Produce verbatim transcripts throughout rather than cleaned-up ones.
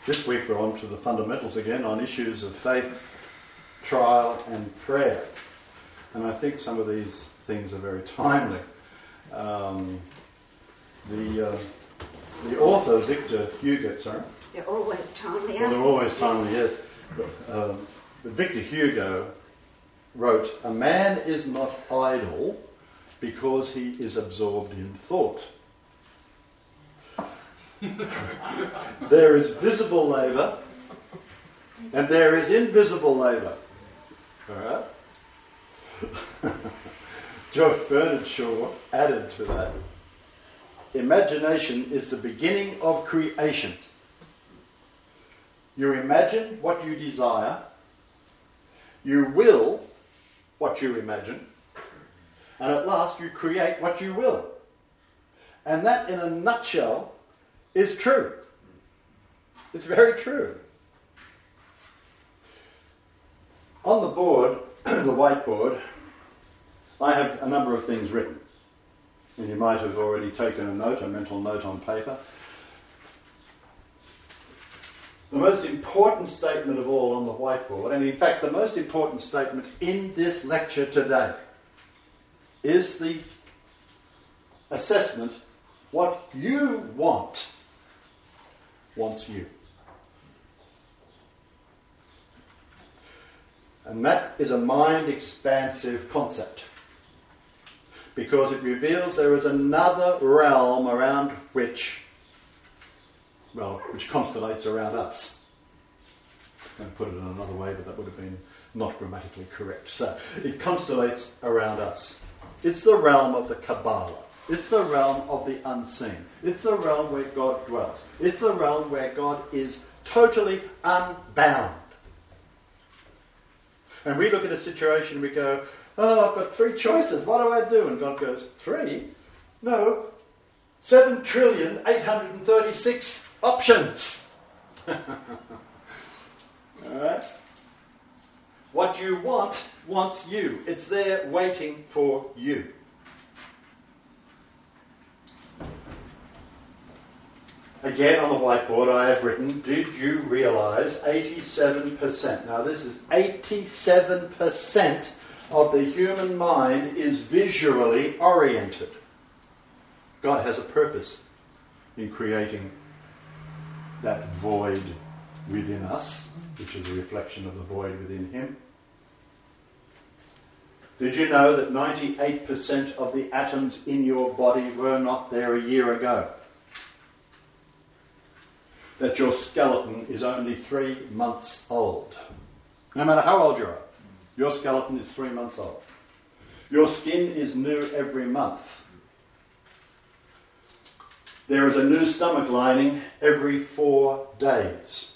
This week we're on to the fundamentals again on issues of faith, trial and prayer. And I think some of these things are very timely. Um, the uh, the author, Victor Hugo, sorry? They're always timely, Well, they're always timely, yes. But, um, but Victor Hugo wrote, "A man is not idle because he is absorbed in thought. There is visible labour and there is invisible labour." All right? George Bernard Shaw added to that, "Imagination is the beginning of creation. You imagine what you desire, you will what you imagine, and at last you create what you will. And that, in a nutshell, is true." It's very true. On the board, the whiteboard, I have a number of things written. And you might have already taken a note, a mental note on paper. The most important statement of all on the whiteboard, and in fact the most important statement in this lecture today, is the assessment: what you want wants you. And that is a mind-expansive concept, because it reveals there is another realm around which, well, which constellates around us. I'm going to put it in another way, but that would have been not grammatically correct. So, it constellates around us. It's the realm of the Kabbalah. It's the realm of the unseen. It's the realm where God dwells. It's the realm where God is totally unbound. And we look at a situation and we go, "Oh, I've got three choices. What do I do?" And God goes, "Three? No. Seven trillion, eight hundred and thirty-six options." All right? What you want wants you. It's there waiting for you. Again, on the whiteboard I have written, "Did you realise eighty-seven percent?" Now this is eighty-seven percent of the human mind is visually oriented. God has a purpose in creating that void within us, which is a reflection of the void within Him. Did you know that ninety-eight percent of the atoms in your body were not there a year ago? That your skeleton is only three months old. No matter how old you are, your skeleton is three months old. Your skin is new every month. There is a new stomach lining every four days.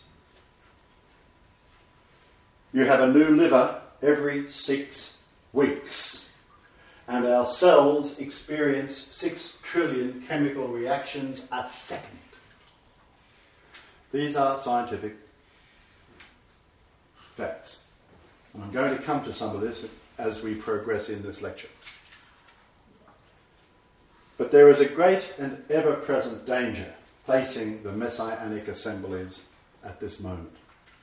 You have a new liver every six weeks. And our cells experience six trillion chemical reactions a second. These are scientific facts. And I'm going to come to some of this as we progress in this lecture. But there is a great and ever-present danger facing the Messianic assemblies at this moment.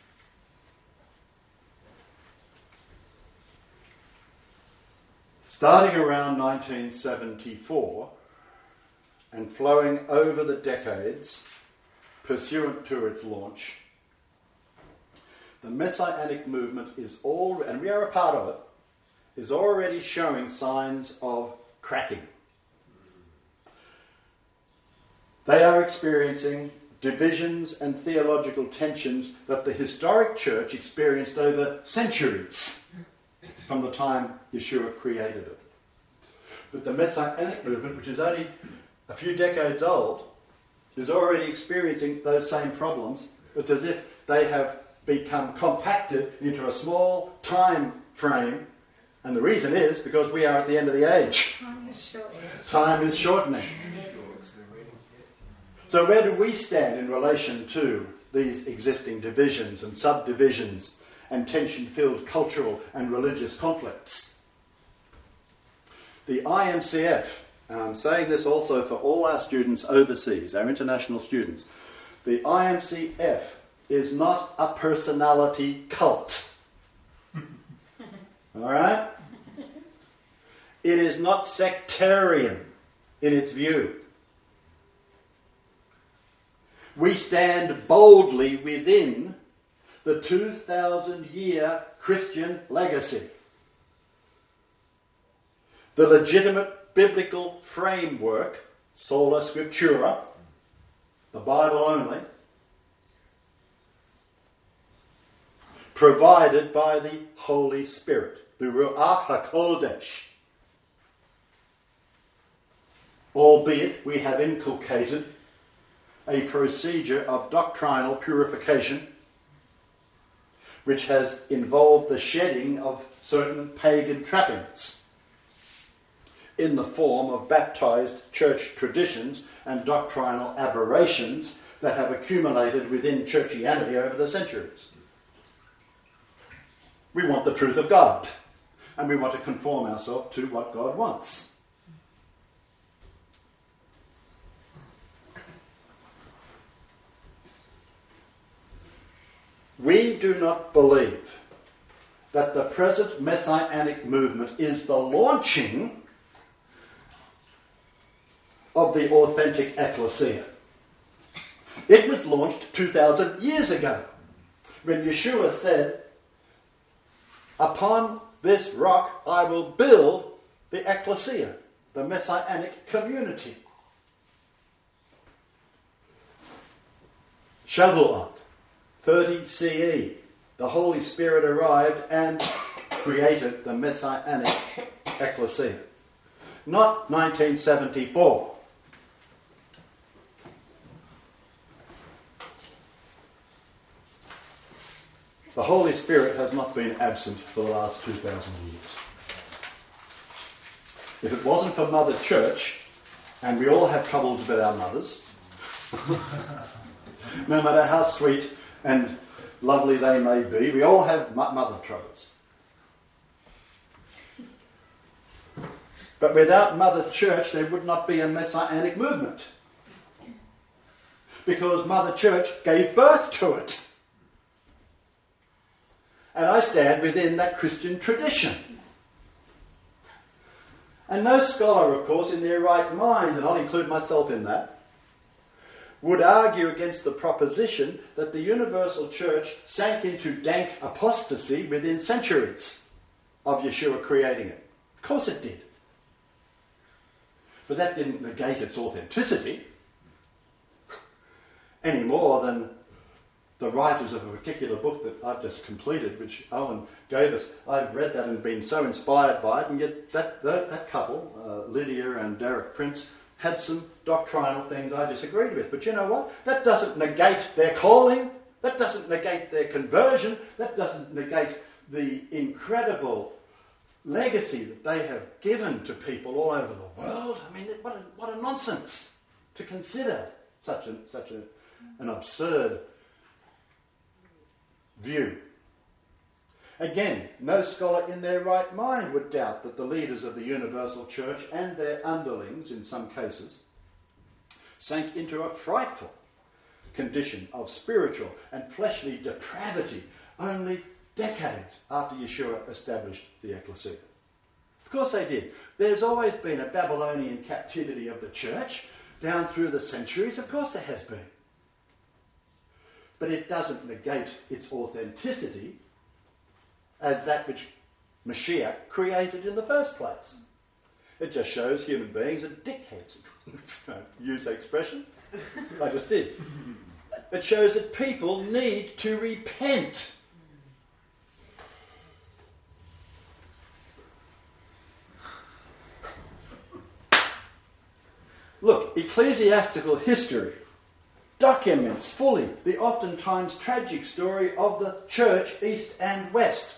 Starting around nineteen seventy-four and flowing over the decades pursuant to its launch, the Messianic movement is all, and we are a part of it, is already showing signs of cracking. They are experiencing divisions and theological tensions that the historic church experienced over centuries from the time Yeshua created it. But the Messianic movement, which is only a few decades old, is already experiencing those same problems. It's as if they have become compacted into a small time frame, and the reason is because we are at the end of the age. Time is shortening. Time is shortening. So where do we stand in relation to these existing divisions and subdivisions and tension-filled cultural and religious conflicts? The I M C F, and I'm saying this also for all our students overseas, our international students, the I M C F is not a personality cult. All right? It is not sectarian in its view. We stand boldly within the two thousand year Christian legacy. The legitimate biblical framework, sola scriptura, the Bible only, provided by the Holy Spirit, the Ruach HaKodesh. Albeit we have inculcated a procedure of doctrinal purification which has involved the shedding of certain pagan trappings in the form of baptized church traditions and doctrinal aberrations that have accumulated within churchianity over the centuries. We want the truth of God, and we want to conform ourselves to what God wants. We do not believe that the present messianic movement is the launching of the authentic ecclesia. It was launched two thousand years ago when Yeshua said, "Upon this rock I will build the ecclesia," the messianic community. Shavuot, thirty C E, the Holy Spirit arrived and created the messianic ecclesia. Not nineteen seventy-four. The Holy Spirit has not been absent for the last two thousand years. If it wasn't for Mother Church, and we all have troubles with our mothers, no matter how sweet and lovely they may be, we all have mother troubles. But without Mother Church, there would not be a messianic movement. Because Mother Church gave birth to it. And I stand within that Christian tradition. And no scholar, of course, in their right mind, and I'll include myself in that, would argue against the proposition that the universal church sank into dank apostasy within centuries of Yeshua creating it. Of course it did. But that didn't negate its authenticity any more than the writers of a particular book that I've just completed, which Owen gave us. I've read that and been so inspired by it, and yet that, that, that couple, uh, Lydia and Derek Prince, had some doctrinal things I disagreed with. But you know what? That doesn't negate their calling. That doesn't negate their conversion. That doesn't negate the incredible legacy that they have given to people all over the world. I mean, what a, what a nonsense to consider such, a, such a, an absurd view. Again, no scholar in their right mind would doubt that the leaders of the universal church and their underlings, in some cases, sank into a frightful condition of spiritual and fleshly depravity only decades after Yeshua established the ecclesia. Of course they did. There's always been a Babylonian captivity of the church down through the centuries. Of course there has been. But it doesn't negate its authenticity as that which Mashiach created in the first place. It just shows human beings are dickheads. Use that expression. I just did. It shows that people need to repent. Look, ecclesiastical history documents fully the oftentimes tragic story of the church, east and west.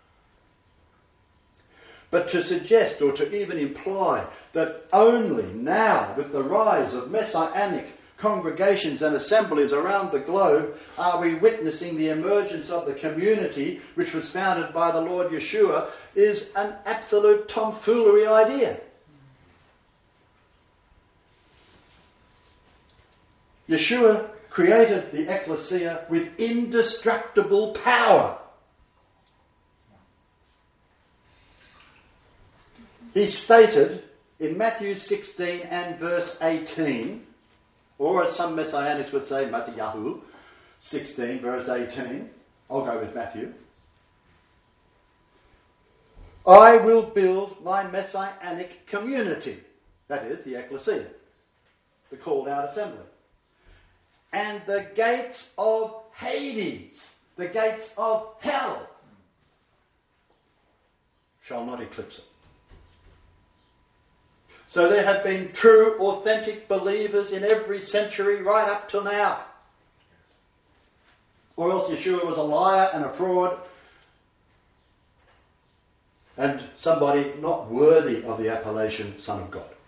But to suggest or to even imply that only now, with the rise of messianic congregations and assemblies around the globe, are we witnessing the emergence of the community which was founded by the Lord Yeshua, is an absolute tomfoolery idea. Yeshua created the ecclesia with indestructible power. He stated in Matthew sixteen and verse eighteen, or as some Messianics would say, Matthew sixteen, verse eighteen. I'll go with Matthew. I will build my Messianic community, that is, the ecclesia, the called out assembly. And the gates of Hades, the gates of hell, shall not eclipse it. So there have been true, authentic believers in every century right up till now. Or else Yeshua was a liar and a fraud and somebody not worthy of the appellation Son of God.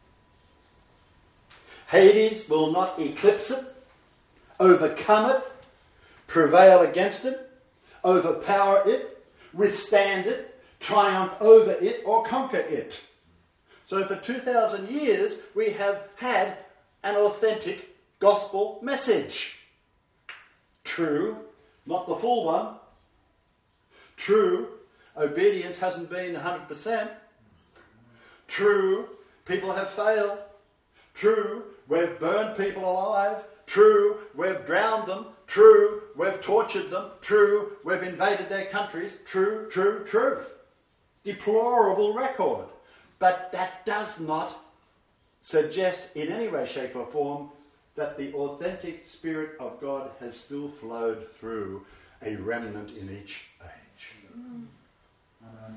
Hades will not eclipse it, overcome it, prevail against it, overpower it, withstand it, triumph over it, or conquer it. So for two thousand years we have had an authentic gospel message. True, not the full one. True, obedience hasn't been one hundred percent. True, people have failed. True, we've burned people alive. True, we've drowned them. True, we've tortured them. True, we've invaded their countries. True, true, true. Deplorable record. But that does not suggest in any way, shape or form that the authentic Spirit of God has still flowed through a remnant in each age. Mm. Amen.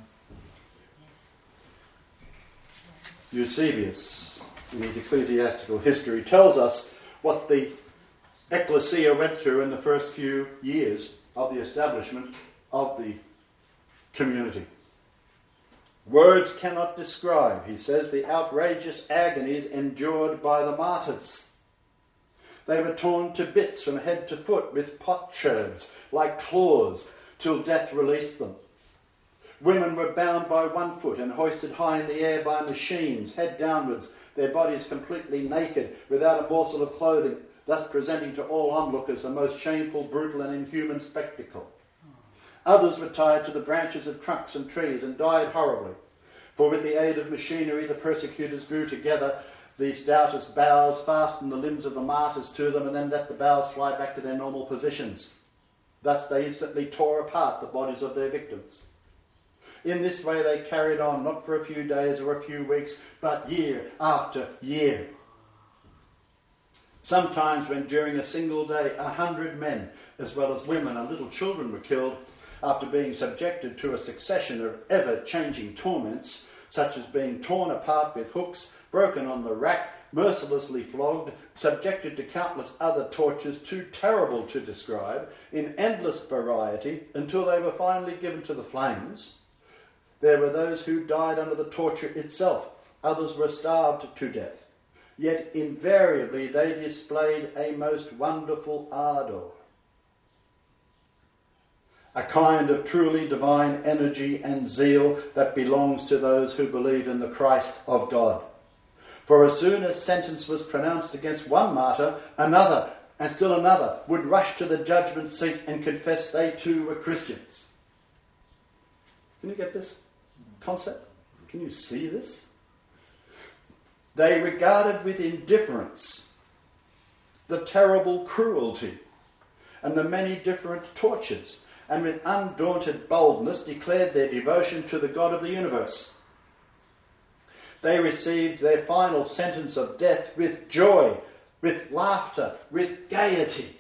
Eusebius, in his ecclesiastical history, tells us what the ecclesia went through in the first few years of the establishment of the community. Words cannot describe, he says, the outrageous agonies endured by the martyrs. They were torn to bits from head to foot with potsherds, like claws, till death released them. Women were bound by one foot and hoisted high in the air by machines, head downwards, their bodies completely naked, without a morsel of clothing, thus presenting to all onlookers a most shameful, brutal and inhuman spectacle. Others were tied to the branches of trunks and trees and died horribly. For with the aid of machinery the persecutors drew together the stoutest boughs, fastened the limbs of the martyrs to them, and then let the boughs fly back to their normal positions. Thus they instantly tore apart the bodies of their victims. In this way they carried on, not for a few days or a few weeks, but year after year. Sometimes when during a single day a hundred men, as well as women and little children, were killed, after being subjected to a succession of ever-changing torments, such as being torn apart with hooks, broken on the rack, mercilessly flogged, subjected to countless other tortures too terrible to describe, in endless variety, until they were finally given to the flames. There were those who died under the torture itself. Others were starved to death. Yet invariably they displayed a most wonderful ardour, a kind of truly divine energy and zeal that belongs to those who believe in the Christ of God. For as soon as sentence was pronounced against one martyr, another and still another would rush to the judgment seat and confess they too were Christians. Can you get this concept? Can you see this? They regarded with indifference the terrible cruelty and the many different tortures, and with undaunted boldness declared their devotion to the God of the universe. They received their final sentence of death with joy, with laughter, with gaiety.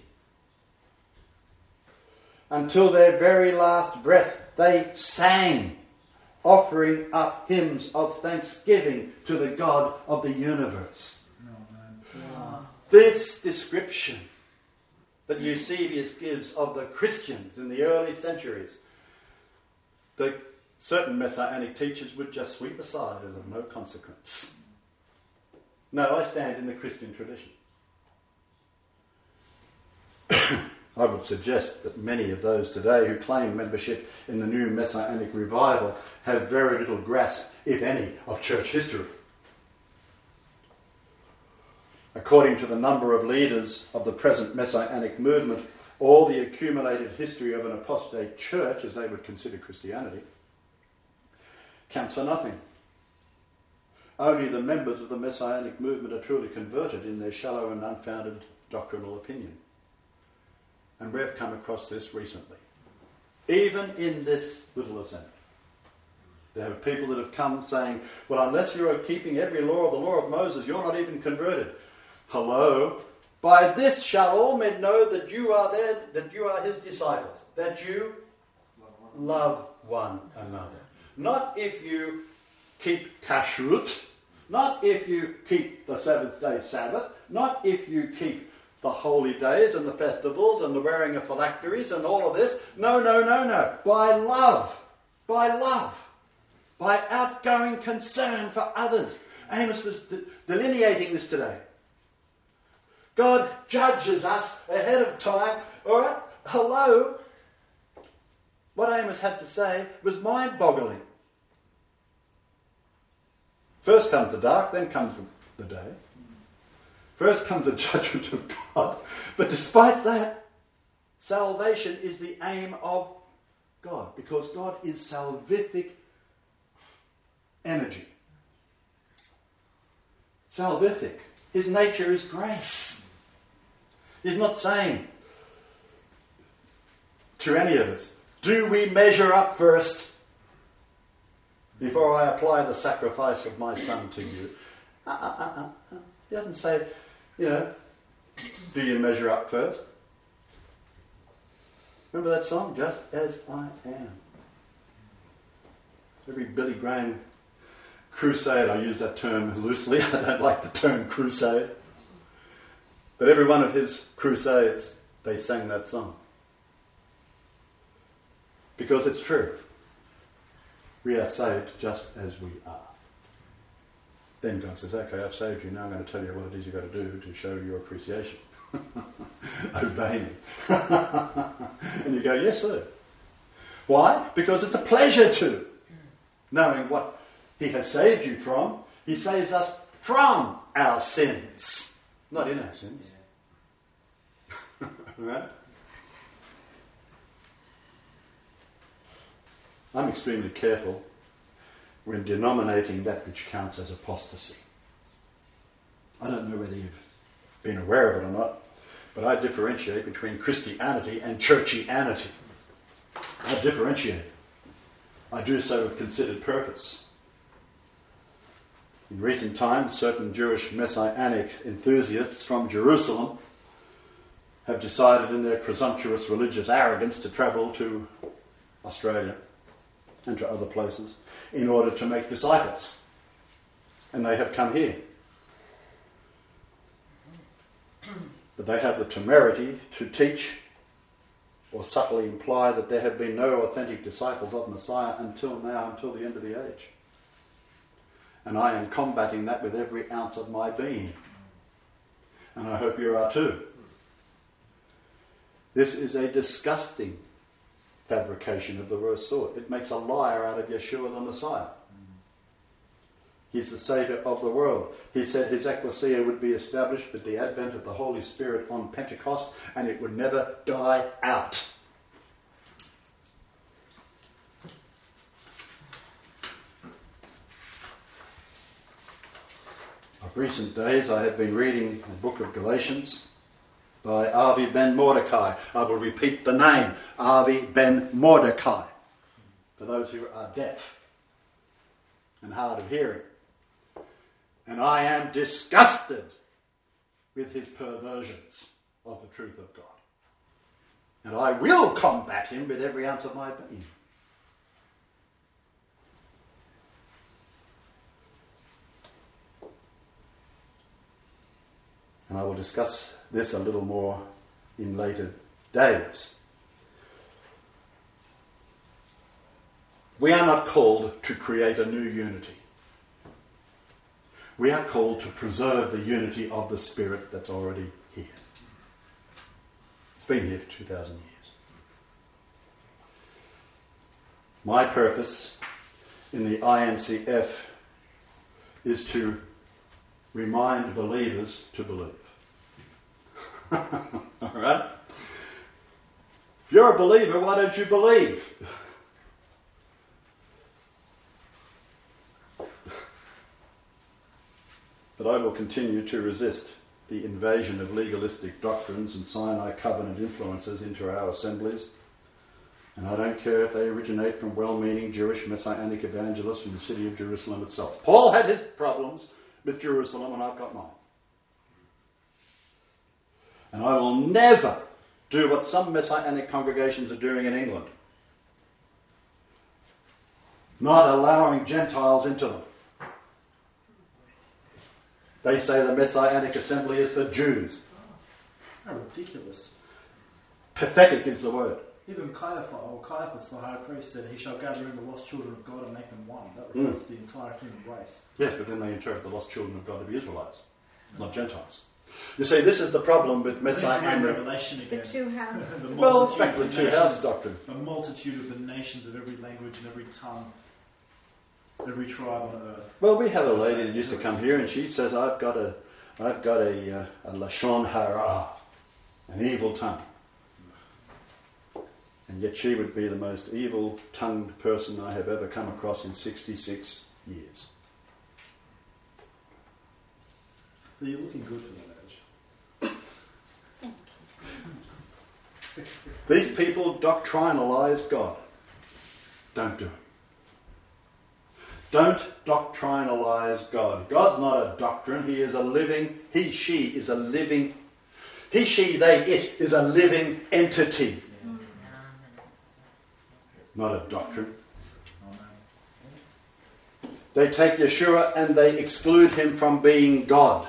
Until their very last breath they sang, offering up hymns of thanksgiving to the God of the universe. No, this description that Eusebius gives of the Christians in the early centuries, the certain Messianic teachers would just sweep aside as of no consequence. No, I stand in the Christian tradition. I would suggest that many of those today who claim membership in the new Messianic revival have very little grasp, if any, of church history. According to the number of leaders of the present Messianic movement, all the accumulated history of an apostate church, as they would consider Christianity, counts for nothing. Only the members of the Messianic movement are truly converted in their shallow and unfounded doctrinal opinion. And we've come across this recently. Even in this little assembly. There are people that have come saying, well, unless you are keeping every law of the law of Moses, you're not even converted. Hello? By this shall all men know that you are there, that you are his disciples, that you love one another. Not if you keep kashrut, not if you keep the seventh day Sabbath, not if you keep the holy days and the festivals and the wearing of phylacteries and all of this. No, no, no, no. By love. By love. By outgoing concern for others. Amos was de- delineating this today. God judges us ahead of time. All right? Hello? What Amos had to say was mind-boggling. First comes the dark, then comes the day. First comes the judgment of God. But despite that, salvation is the aim of God, because God is salvific energy. Salvific. His nature is grace. He's not saying to any of us, do we measure up first before I apply the sacrifice of my son to you? Uh, uh, uh, uh. He doesn't say, you know, do you measure up first? Remember that song, Just As I Am? Every Billy Graham crusade, I use that term loosely, I don't like the term crusade, but every one of his crusades, they sang that song. Because it's true. We are saved just as we are. Then God says, okay, I've saved you, now I'm going to tell you what it is you've got to do to show your appreciation. Obey me. And you go, yes, sir. Why? Because it's a pleasure to. Knowing what he has saved you from, he saves us from our sins. Not in our sins. Yeah. Right? I'm extremely careful when denominating that which counts as apostasy. I don't know whether you've been aware of it or not, but I differentiate between Christianity and churchianity. I differentiate. I do so with considered purpose. In recent times, certain Jewish messianic enthusiasts from Jerusalem have decided in their presumptuous religious arrogance to travel to Australia and to other places in order to make disciples. And they have come here. But they have the temerity to teach or subtly imply that there have been no authentic disciples of Messiah until now, until the end of the age. And I am combating that with every ounce of my being. And I hope you are too. This is a disgusting fabrication of the worst sort. It makes a liar out of Yeshua the Messiah. He's the Saviour of the world. He said his ecclesia would be established with the advent of the Holy Spirit on Pentecost, and it would never die out. Of recent days, I have been reading the book of Galatians by Avi ben Mordecai. I will repeat the name, Avi ben Mordecai, for those who are deaf and hard of hearing. And I am disgusted with his perversions of the truth of God. And I will combat him with every ounce of my being. And I will discuss this a little more in later days. We are not called to create a new unity. We are called to preserve the unity of the Spirit that's already here. It's been here for two thousand years. My purpose in the I M C F is to remind believers to believe. All right? If you're a believer, why don't you believe? But I will continue to resist the invasion of legalistic doctrines and Sinai covenant influences into our assemblies. And I don't care if they originate from well-meaning Jewish messianic evangelists from the city of Jerusalem itself. Paul had his problems with Jerusalem, and I've got mine. And I will never do what some messianic congregations are doing in England. Not allowing Gentiles into them. They say the Messianic assembly is for Jews. How ridiculous. Pathetic is the word. Even Caiaphas, or Caiaphas, the high priest, said, he shall gather in the lost children of God and make them one. That refers mm. to the entire human race. Yes, but then they interpret the lost children of God to be Israelites, not Gentiles. You see, this is the problem with Messianic Revelation again. The two houses. the well, it's back to the two house doctrine. The multitude of the nations of every language and every tongue, every tribe on earth. Well, we have a lady that used to come here, and she says, "I've got a, I've got a, uh, a lashon hara, an evil tongue." And yet she would be the most evil-tongued person I have ever come across in sixty-six years. But you're looking good for that age. Thank you. These people doctrinalize God. Don't do it. Don't doctrinalize God. God's not a doctrine. He is a living, he, she is a living, he, she, they, it is a living entity. Not a doctrine. They take Yeshua and they exclude him from being God.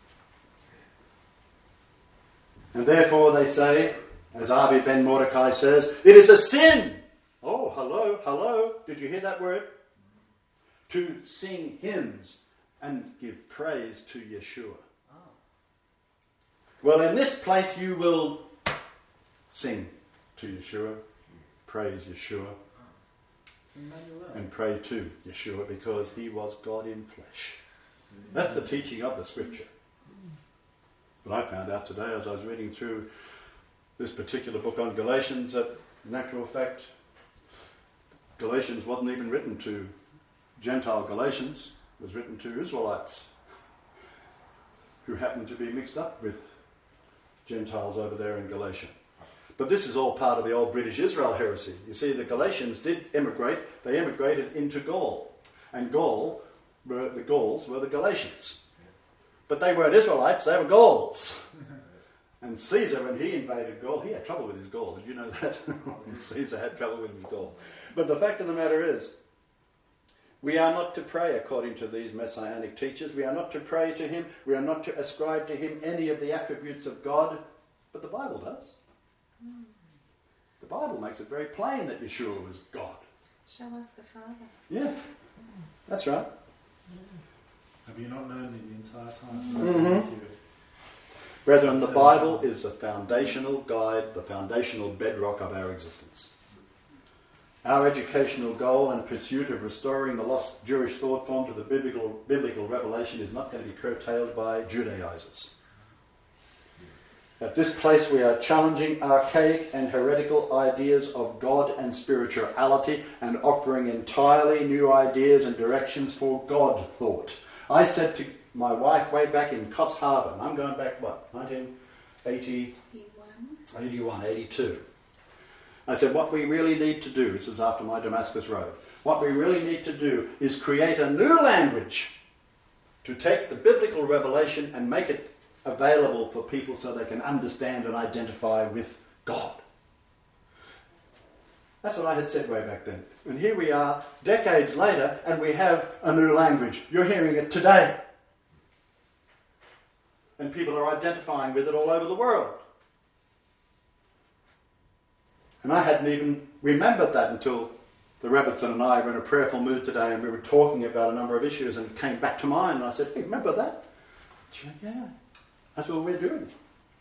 And therefore they say, as Avi Ben Mordecai says, it is a sin. Oh, hello, hello. Did you hear that word? To sing hymns and give praise to Yeshua. Well, in this place you will sing to Yeshua, praise Yeshua, and pray to Yeshua because he was God in flesh. That's the teaching of the scripture. But I found out today as I was reading through this particular book on Galatians that, in actual fact, Galatians wasn't even written to Gentile Galatians. It was written to Israelites who happened to be mixed up with Gentiles over there in Galatia. But this is all part of the old British Israel heresy. You see, the Galatians did immigrate. They immigrated into Gaul. And Gaul, were, the Gauls were the Galatians. But they weren't Israelites, they were Gauls. And Caesar, when he invaded Gaul, he had trouble with his Gaul. Did you know that? Caesar had trouble with his Gaul. But the fact of the matter is, we are not to pray according to these messianic teachers. We are not to pray to him. We are not to ascribe to him any of the attributes of God. But the Bible does. The Bible makes it very plain that Yeshua was God. Show us the Father. Yeah, that's right. Have you not known me the entire time? Mm-hmm. Brethren, the Bible is the foundational guide, the foundational bedrock of our existence. Our educational goal and pursuit of restoring the lost Jewish thought form to the biblical, biblical revelation is not going to be curtailed by Judaizers. At this place we are challenging archaic and heretical ideas of God and spirituality and offering entirely new ideas and directions for God thought. I said to my wife way back in Coffs Harbour, and I'm going back, what, nineteen eighty-one, eighty-one, eighty-two. I said, what we really need to do, this was after my Damascus Road, what we really need to do is create a new language to take the biblical revelation and make it available for people so they can understand and identify with God. That's what I had said way back then. And here we are, decades later, and we have a new language. You're hearing it today. And people are identifying with it all over the world. And I hadn't even remembered that until the Robertson and I were in a prayerful mood today and we were talking about a number of issues and it came back to mind and I said, hey, remember that? She went, yeah, that's what we're doing.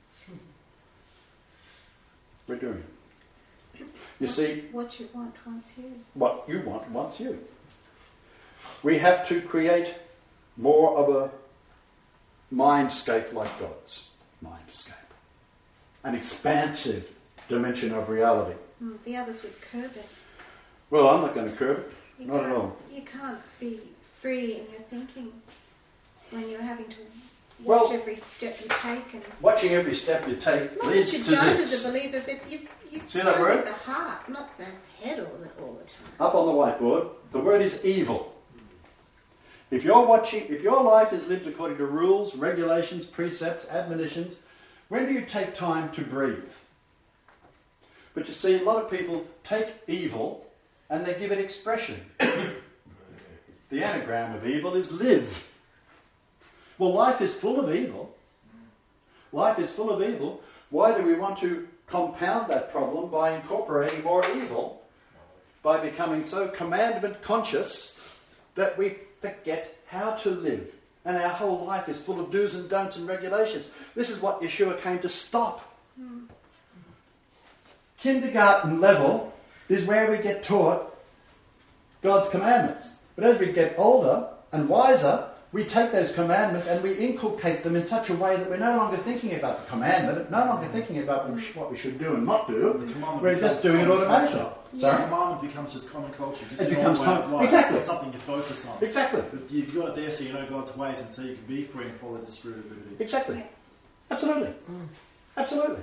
We're doing. You what, see... What you want wants you. What you want wants you. We have to create more of a mindscape like God's mindscape. An expansive dimension of reality. Mm, the others would curb it. Well, I'm not going to curb it. You Not at can't- all. You can't be free in your thinking when you're having to Well- watch every step you take. And Watching every step you take not leads that you to don't this. as a believer, but you you See that go word? with the heart, not the head all the, all the time. Up on the whiteboard, the word is evil. If you're watching, if your life is lived according to rules, regulations, precepts, admonitions, when do you take time to breathe? But you see, a lot of people take evil and they give it expression. The anagram of evil is live. Well, life is full of evil. Life is full of evil. Why do we want to compound that problem by incorporating more evil, by becoming so commandment conscious that we forget how to live? And our whole life is full of do's and don'ts and regulations. This is what Yeshua came to stop. Mm. Kindergarten level is where we get taught God's commandments. But as we get older and wiser, we take those commandments and we inculcate them in such a way that we're no longer thinking about the commandment, no longer thinking about what we should do and not do. We're just doing it automatically. Sorry? The commandment becomes just common culture. Just it your becomes way com- of life. exactly. It's something to focus on. Exactly. But you've got it there so you know God's ways and so you can be free and follow the spirit of liberty. Exactly. Absolutely. Mm. Absolutely.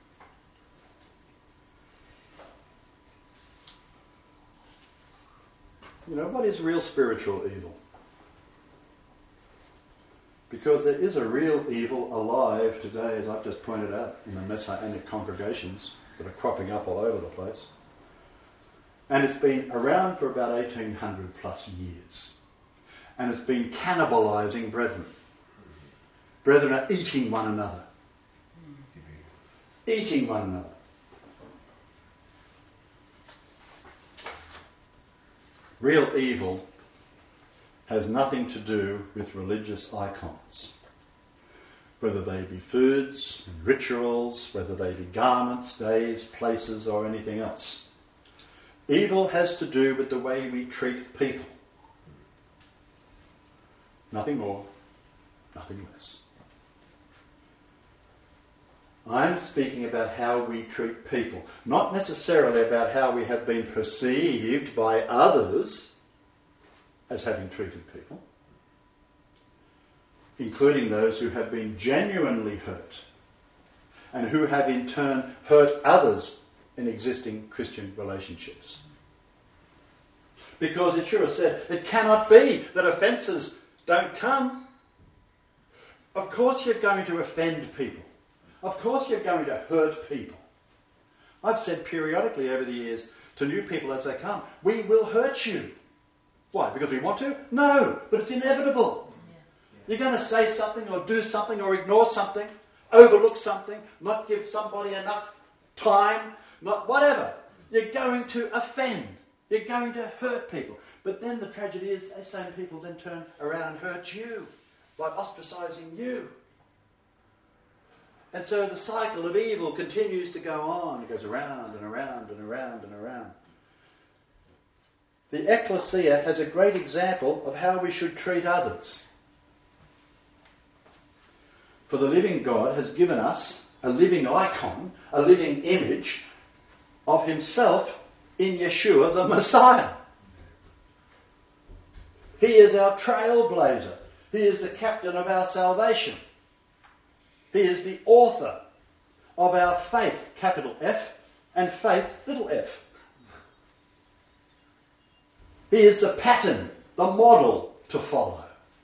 You know, what is real spiritual evil? Because there is a real evil alive today, as I've just pointed out, in the Messianic congregations that are cropping up all over the place. And it's been around for about eighteen hundred plus years. And it's been cannibalising brethren. Brethren are eating one another. Eating one another. Real evil has nothing to do with religious icons. Whether they be foods, rituals, whether they be garments, days, places, or anything else. Evil has to do with the way we treat people. Nothing more, nothing less. I'm speaking about how we treat people, not necessarily about how we have been perceived by others as having treated people, including those who have been genuinely hurt and who have in turn hurt others in existing Christian relationships. Because Yeshua said, it cannot be that offences don't come. Of course you're going to offend people. Of course you're going to hurt people. I've said periodically over the years to new people as they come, we will hurt you. Why? Because we want to? No, but it's inevitable. Yeah. You're going to say something or do something or ignore something, overlook something, not give somebody enough time, not whatever. You're going to offend. You're going to hurt people. But then the tragedy is those same people then turn around and hurt you by ostracising you. And so the cycle of evil continues to go on. It goes around and around and around and around. The ecclesia has a great example of how we should treat others. For the living God has given us a living icon, a living image of himself in Yeshua the Messiah. He is our trailblazer. He is the captain of our salvation. He is the author of our faith, capital F, and faith, little f. He is the pattern, the model to follow.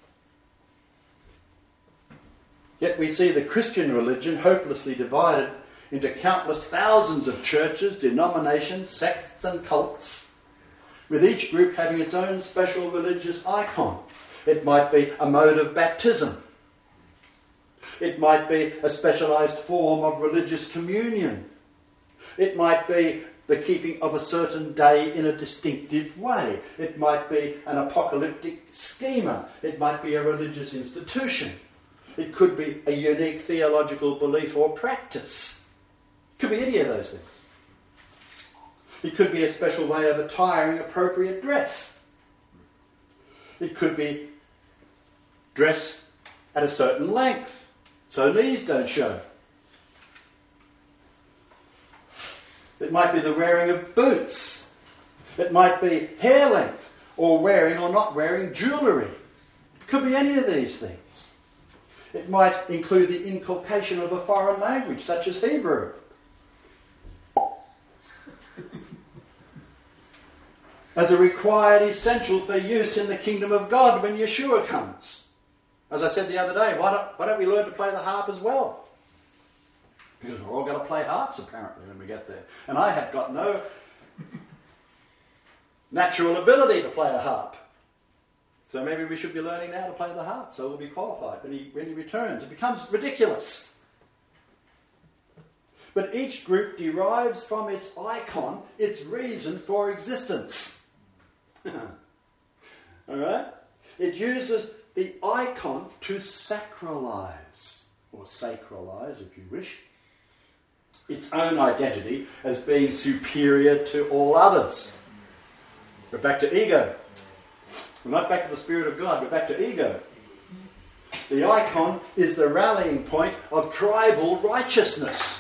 Yet we see the Christian religion hopelessly divided into countless thousands of churches, denominations, sects and cults, with each group having its own special religious icon. It might be a mode of baptism. It might be a specialised form of religious communion. It might be the keeping of a certain day in a distinctive way. It might be an apocalyptic schema. It might be a religious institution. It could be a unique theological belief or practice. It could be any of those things. It could be a special way of attiring appropriate dress. It could be dress at a certain length, so knees don't show. It might be the wearing of boots. It might be hair length, or wearing or not wearing jewellery. It could be any of these things. It might include the inculcation of a foreign language, such as Hebrew. As a required essential for use in the kingdom of God when Yeshua comes. As I said the other day, why don't, why don't we learn to play the harp as well? Because we're all going to play harps apparently when we get there. And I have got no natural ability to play a harp. So maybe we should be learning now to play the harp so we'll be qualified when he, when he returns. It becomes ridiculous. But each group derives from its icon its reason for existence. Alright? It uses the icon to sacralize, or sacralize if you wish, its own identity as being superior to all others. We're back to ego. We're not back to the Spirit of God, we're back to ego. The icon is the rallying point of tribal righteousness.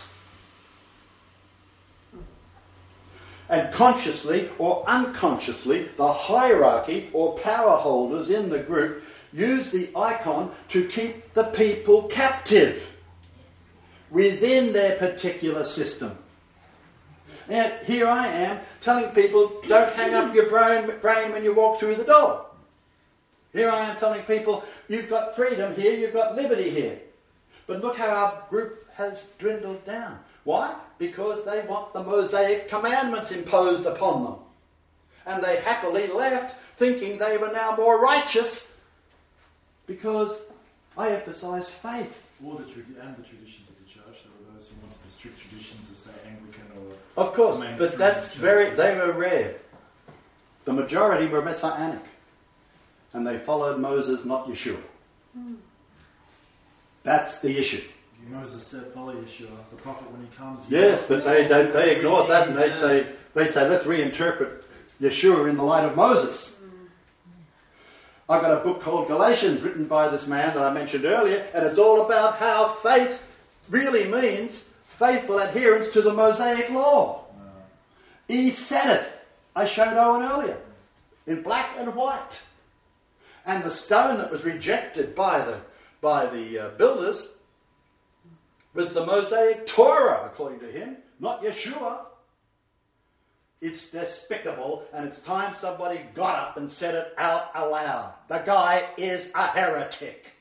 And consciously or unconsciously, the hierarchy or power holders in the group use the icon to keep the people captive within their particular system. And here I am telling people, don't hang up your brain, brain when you walk through the door. Here I am telling people, you've got freedom here, you've got liberty here. But look how our group has dwindled down. Why? Because they want the Mosaic commandments imposed upon them. And they happily left thinking they were now more righteous because I emphasise faith. Or the, tradi- and the traditions of the church. There were those who wanted the strict traditions of, say, Anglican or... Of course, but that's very... They were rare. The majority were Messianic. And they followed Moses, not Yeshua. Mm. That's the issue. Moses said, follow Yeshua, the prophet when he comes. Yes, but they, they, they ignored that and they'd say, they'd say, let's reinterpret Yeshua in the light of Moses. I've got a book called Galatians written by this man that I mentioned earlier, and it's all about how faith really means faithful adherence to the Mosaic law. No. He said it. I showed Owen earlier, in black and white. And the stone that was rejected by the, by the uh, builders was the Mosaic Torah, according to him, not Yeshua. It's despicable, and it's time somebody got up and said it out aloud. The guy is a heretic.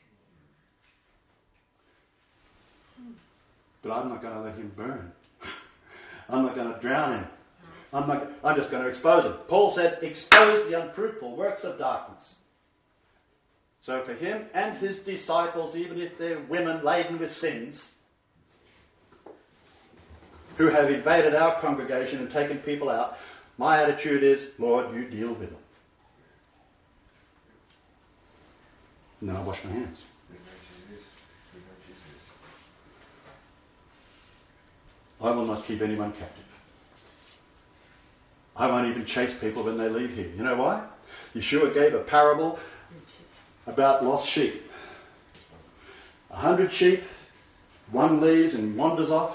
But I'm not going to let him burn. I'm not going to drown him. I'm, not, I'm just going to expose him. Paul said, expose the unfruitful works of darkness. So for him and his disciples, even if they're women laden with sins, who have invaded our congregation and taken people out, my attitude is, Lord, you deal with them. And then I wash my hands. I will not keep anyone captive. I won't even chase people when they leave here. You know why? Yeshua gave a parable about lost sheep. A hundred sheep, one leaves and wanders off.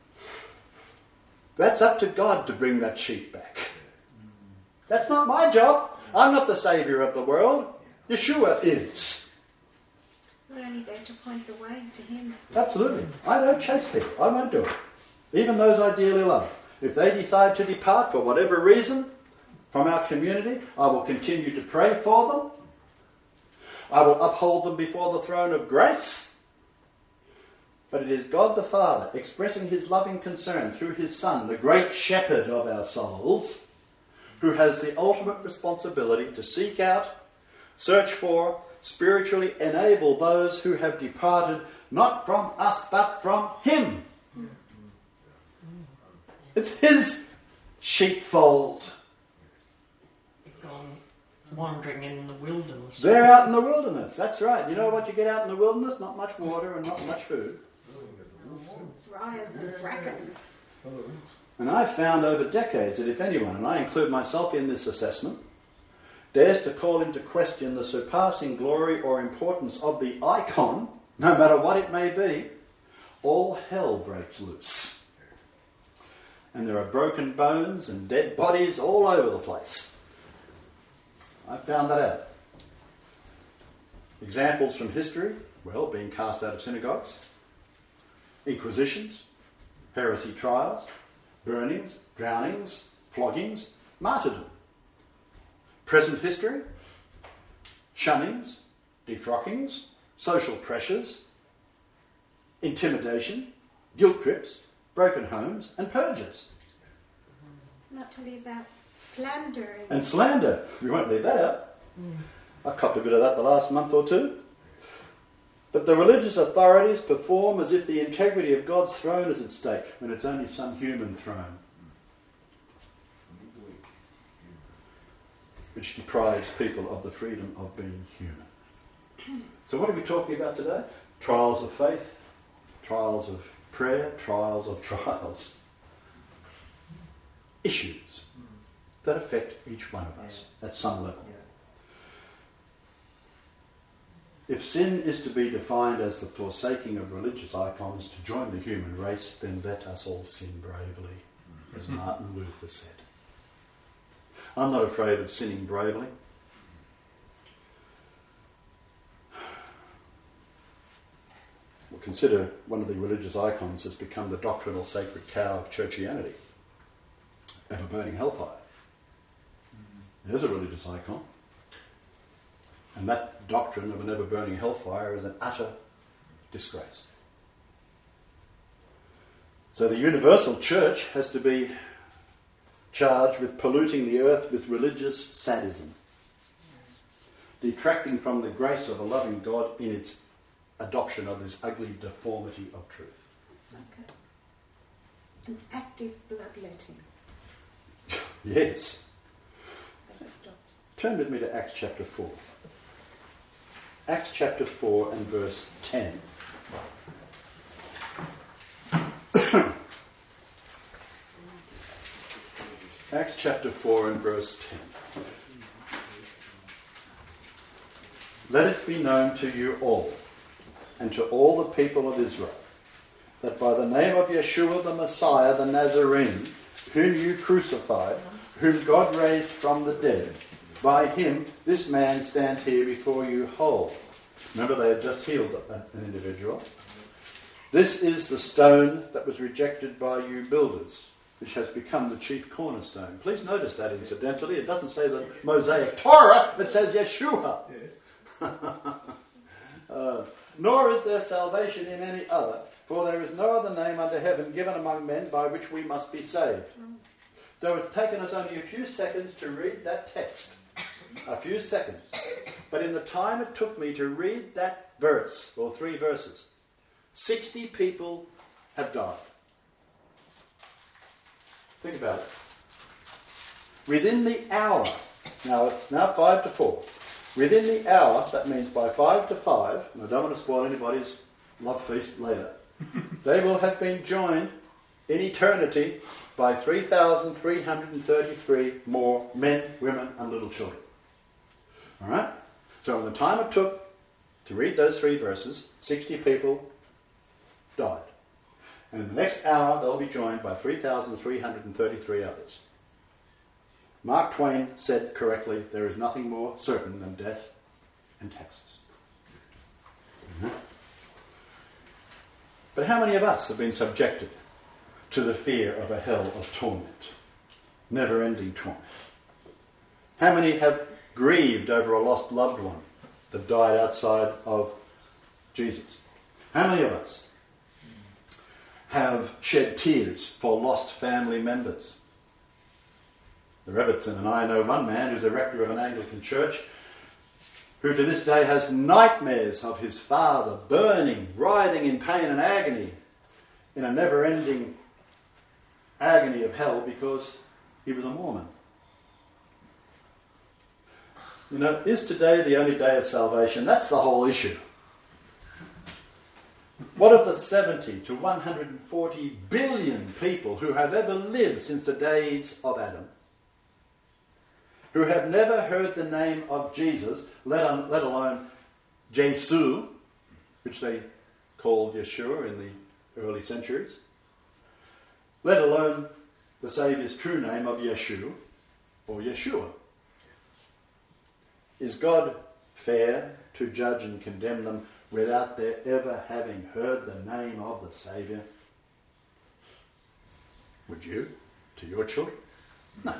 That's up to God to bring that sheep back. That's not my job. I'm not the saviour of the world. Yeshua is. We're only there to point the way to him. Absolutely. I don't chase people. I won't do it. Even those I dearly love. If they decide to depart for whatever reason from our community, I will continue to pray for them. I will uphold them before the throne of grace. But it is God the Father expressing his loving concern through his Son, the great shepherd of our souls, who has the ultimate responsibility to seek out, search for, spiritually enable those who have departed not from us but from him. It's his sheepfold. Gone wandering in the wilderness. They're out in the wilderness, that's right. You know what you get out in the wilderness? Not much water and not much food. Dry as a bracken. And I've found over decades that if anyone, and I include myself in this assessment, dares to call into question the surpassing glory or importance of the icon, no matter what it may be, all hell breaks loose. And there are broken bones and dead bodies all over the place. I found that out. Examples from history, well, being cast out of synagogues, inquisitions, heresy trials, burnings, drownings, floggings, martyrdom. Present history, shunnings, defrockings, social pressures, intimidation, guilt trips, broken homes and purges. Not to leave out slandering. And slander. We won't leave that out. Mm. I copped a bit of that the last month or two. But the religious authorities perform as if the integrity of God's throne is at stake when it's only some human throne, which deprives people of the freedom of being human. So what are we talking about today? Trials of faith, trials of prayer, trials of trials. Issues that affect each one of us at some level. If sin is to be defined as the forsaking of religious icons to join the human race, then let us all sin bravely, as Martin Luther said. I'm not afraid of sinning bravely. Well, consider one of the religious icons has become the doctrinal sacred cow of churchianity, ever burning hellfire. There's a religious icon. And that doctrine of an ever-burning hellfire is an utter disgrace. So the universal church has to be charged with polluting the earth with religious sadism, detracting from the grace of a loving God in its adoption of this ugly deformity of truth. Okay. An active bloodletting. Yes. That stops. Turn with me to Acts chapter four. Acts chapter four and verse ten. Acts chapter four and verse ten. Let it be known to you all, and to all the people of Israel, that by the name of Yeshua the Messiah, the Nazarene, whom you crucified, whom God raised from the dead, by him this man stands here before you whole. Remember, they had just healed an individual. This is the stone that was rejected by you builders, which has become the chief cornerstone. Please notice that, incidentally. It doesn't say the Mosaic Torah, it says Yeshua. Yes. uh, Nor is there salvation in any other, for there is no other name under heaven given among men by which we must be saved. So it's taken us only a few seconds to read that text. A few seconds. But in the time it took me to read that verse, or three verses, sixty people have died. Think about it. Within the hour, now it's now five to four, within the hour, that means by five to five, and I don't want to spoil anybody's love feast later, they will have been joined in eternity by three thousand three hundred thirty-three more men, women and little children. Alright? So in the time it took to read those three verses, sixty people died. And in the next hour they'll be joined by three thousand three hundred thirty-three others. Mark Twain said correctly, there is nothing more certain than death and taxes. Mm-hmm. But how many of us have been subjected to the fear of a hell of torment? Never-ending torment. How many have grieved over a lost loved one that died outside of Jesus? How many of us have shed tears for lost family members? The Rebbitzin and I know one man who's a rector of an Anglican church who to this day has nightmares of his father burning, writhing in pain and agony in a never-ending agony of hell because he was a Mormon. You know, is today the only day of salvation? That's the whole issue. What of the seventy to one hundred forty billion people who have ever lived since the days of Adam? who have never heard the name of Jesus, let, un, let alone Jesu, which they called Yeshua in the early centuries, let alone the Saviour's true name of Yeshu or Yeshua. Is God fair to judge and condemn them without their ever having heard the name of the Saviour? Would you? To your children? No.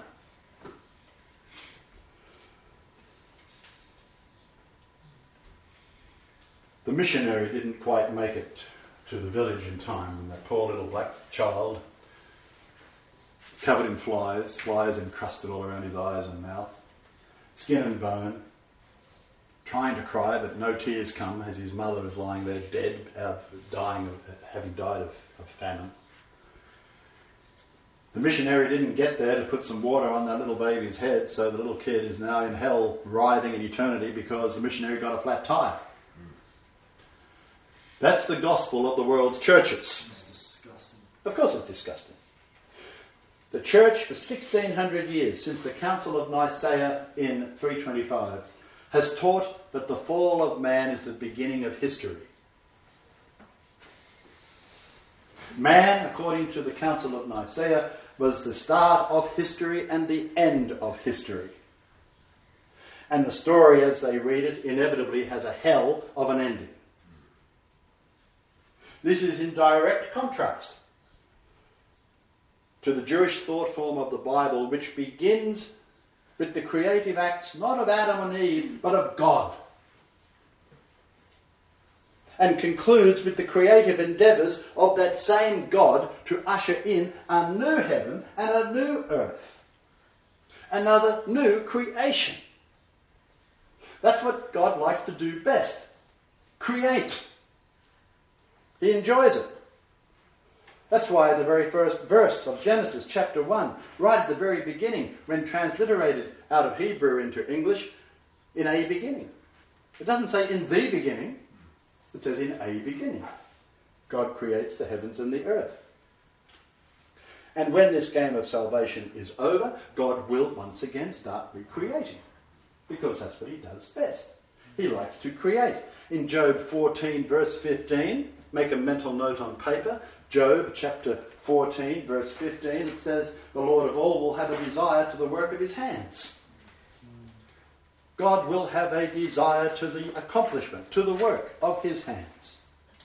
The missionary didn't quite make it to the village in time, and that poor little black child, covered in flies, flies encrusted all around his eyes and mouth, skin and bone, trying to cry, but no tears come as his mother is lying there dead, out, dying of, having died of, of famine. The missionary didn't get there to put some water on that little baby's head, so the little kid is now in hell writhing in eternity because the missionary got a flat tire. That's the gospel of the world's churches. That's disgusting. Of course it's disgusting. The church for sixteen hundred years, since the Council of Nicaea in three twenty-five, has taught that the fall of man is the beginning of history. Man, according to the Council of Nicaea, was the start of history and the end of history. And the story, as they read it, inevitably has a hell of an ending. This is in direct contrast to the Jewish thought form of the Bible, which begins with the creative acts not of Adam and Eve, but of God, and concludes with the creative endeavours of that same God to usher in a new heaven and a new earth, another new creation. That's what God likes to do best. Create. He enjoys it. That's why the very first verse of Genesis chapter one, right at the very beginning, when transliterated out of Hebrew into English, in a beginning. It doesn't say in the beginning, it says in a beginning. God creates the heavens and the earth. And when this game of salvation is over, God will once again start recreating, because that's what he does best. He likes to create. In Job fourteen verse fifteen, make a mental note on paper, Job chapter fourteen verse fifteen, it says, the Lord of all will have a desire to the work of his hands. God will have a desire to the accomplishment, to the work of his hands.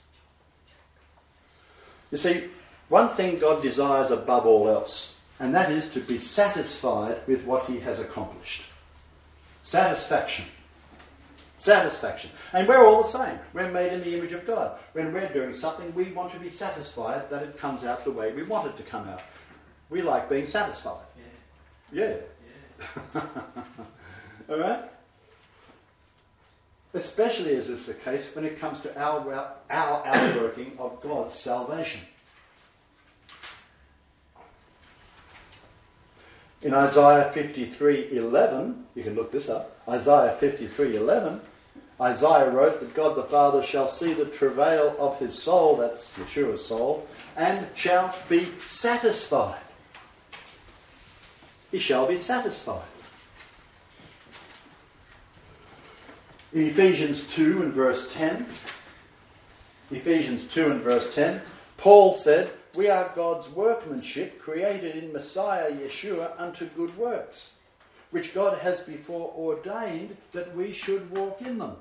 You see, one thing God desires above all else, and that is to be satisfied with what he has accomplished. Satisfaction. Satisfaction. And we're all the same. We're made in the image of God. When we're doing something, we want to be satisfied that it comes out the way we want it to come out. We like being satisfied. Yeah. Yeah. All right? Especially as is the case when it comes to our, our outworking of God's salvation. In Isaiah fifty-three eleven, you can look this up, Isaiah fifty-three eleven, Isaiah wrote that God the Father shall see the travail of his soul, that's Yeshua's soul, and shall be satisfied. He shall be satisfied. In Ephesians two and verse ten, Ephesians two and verse ten, Paul said, we are God's workmanship, created in Messiah Yeshua unto good works, which God has before ordained that we should walk in them.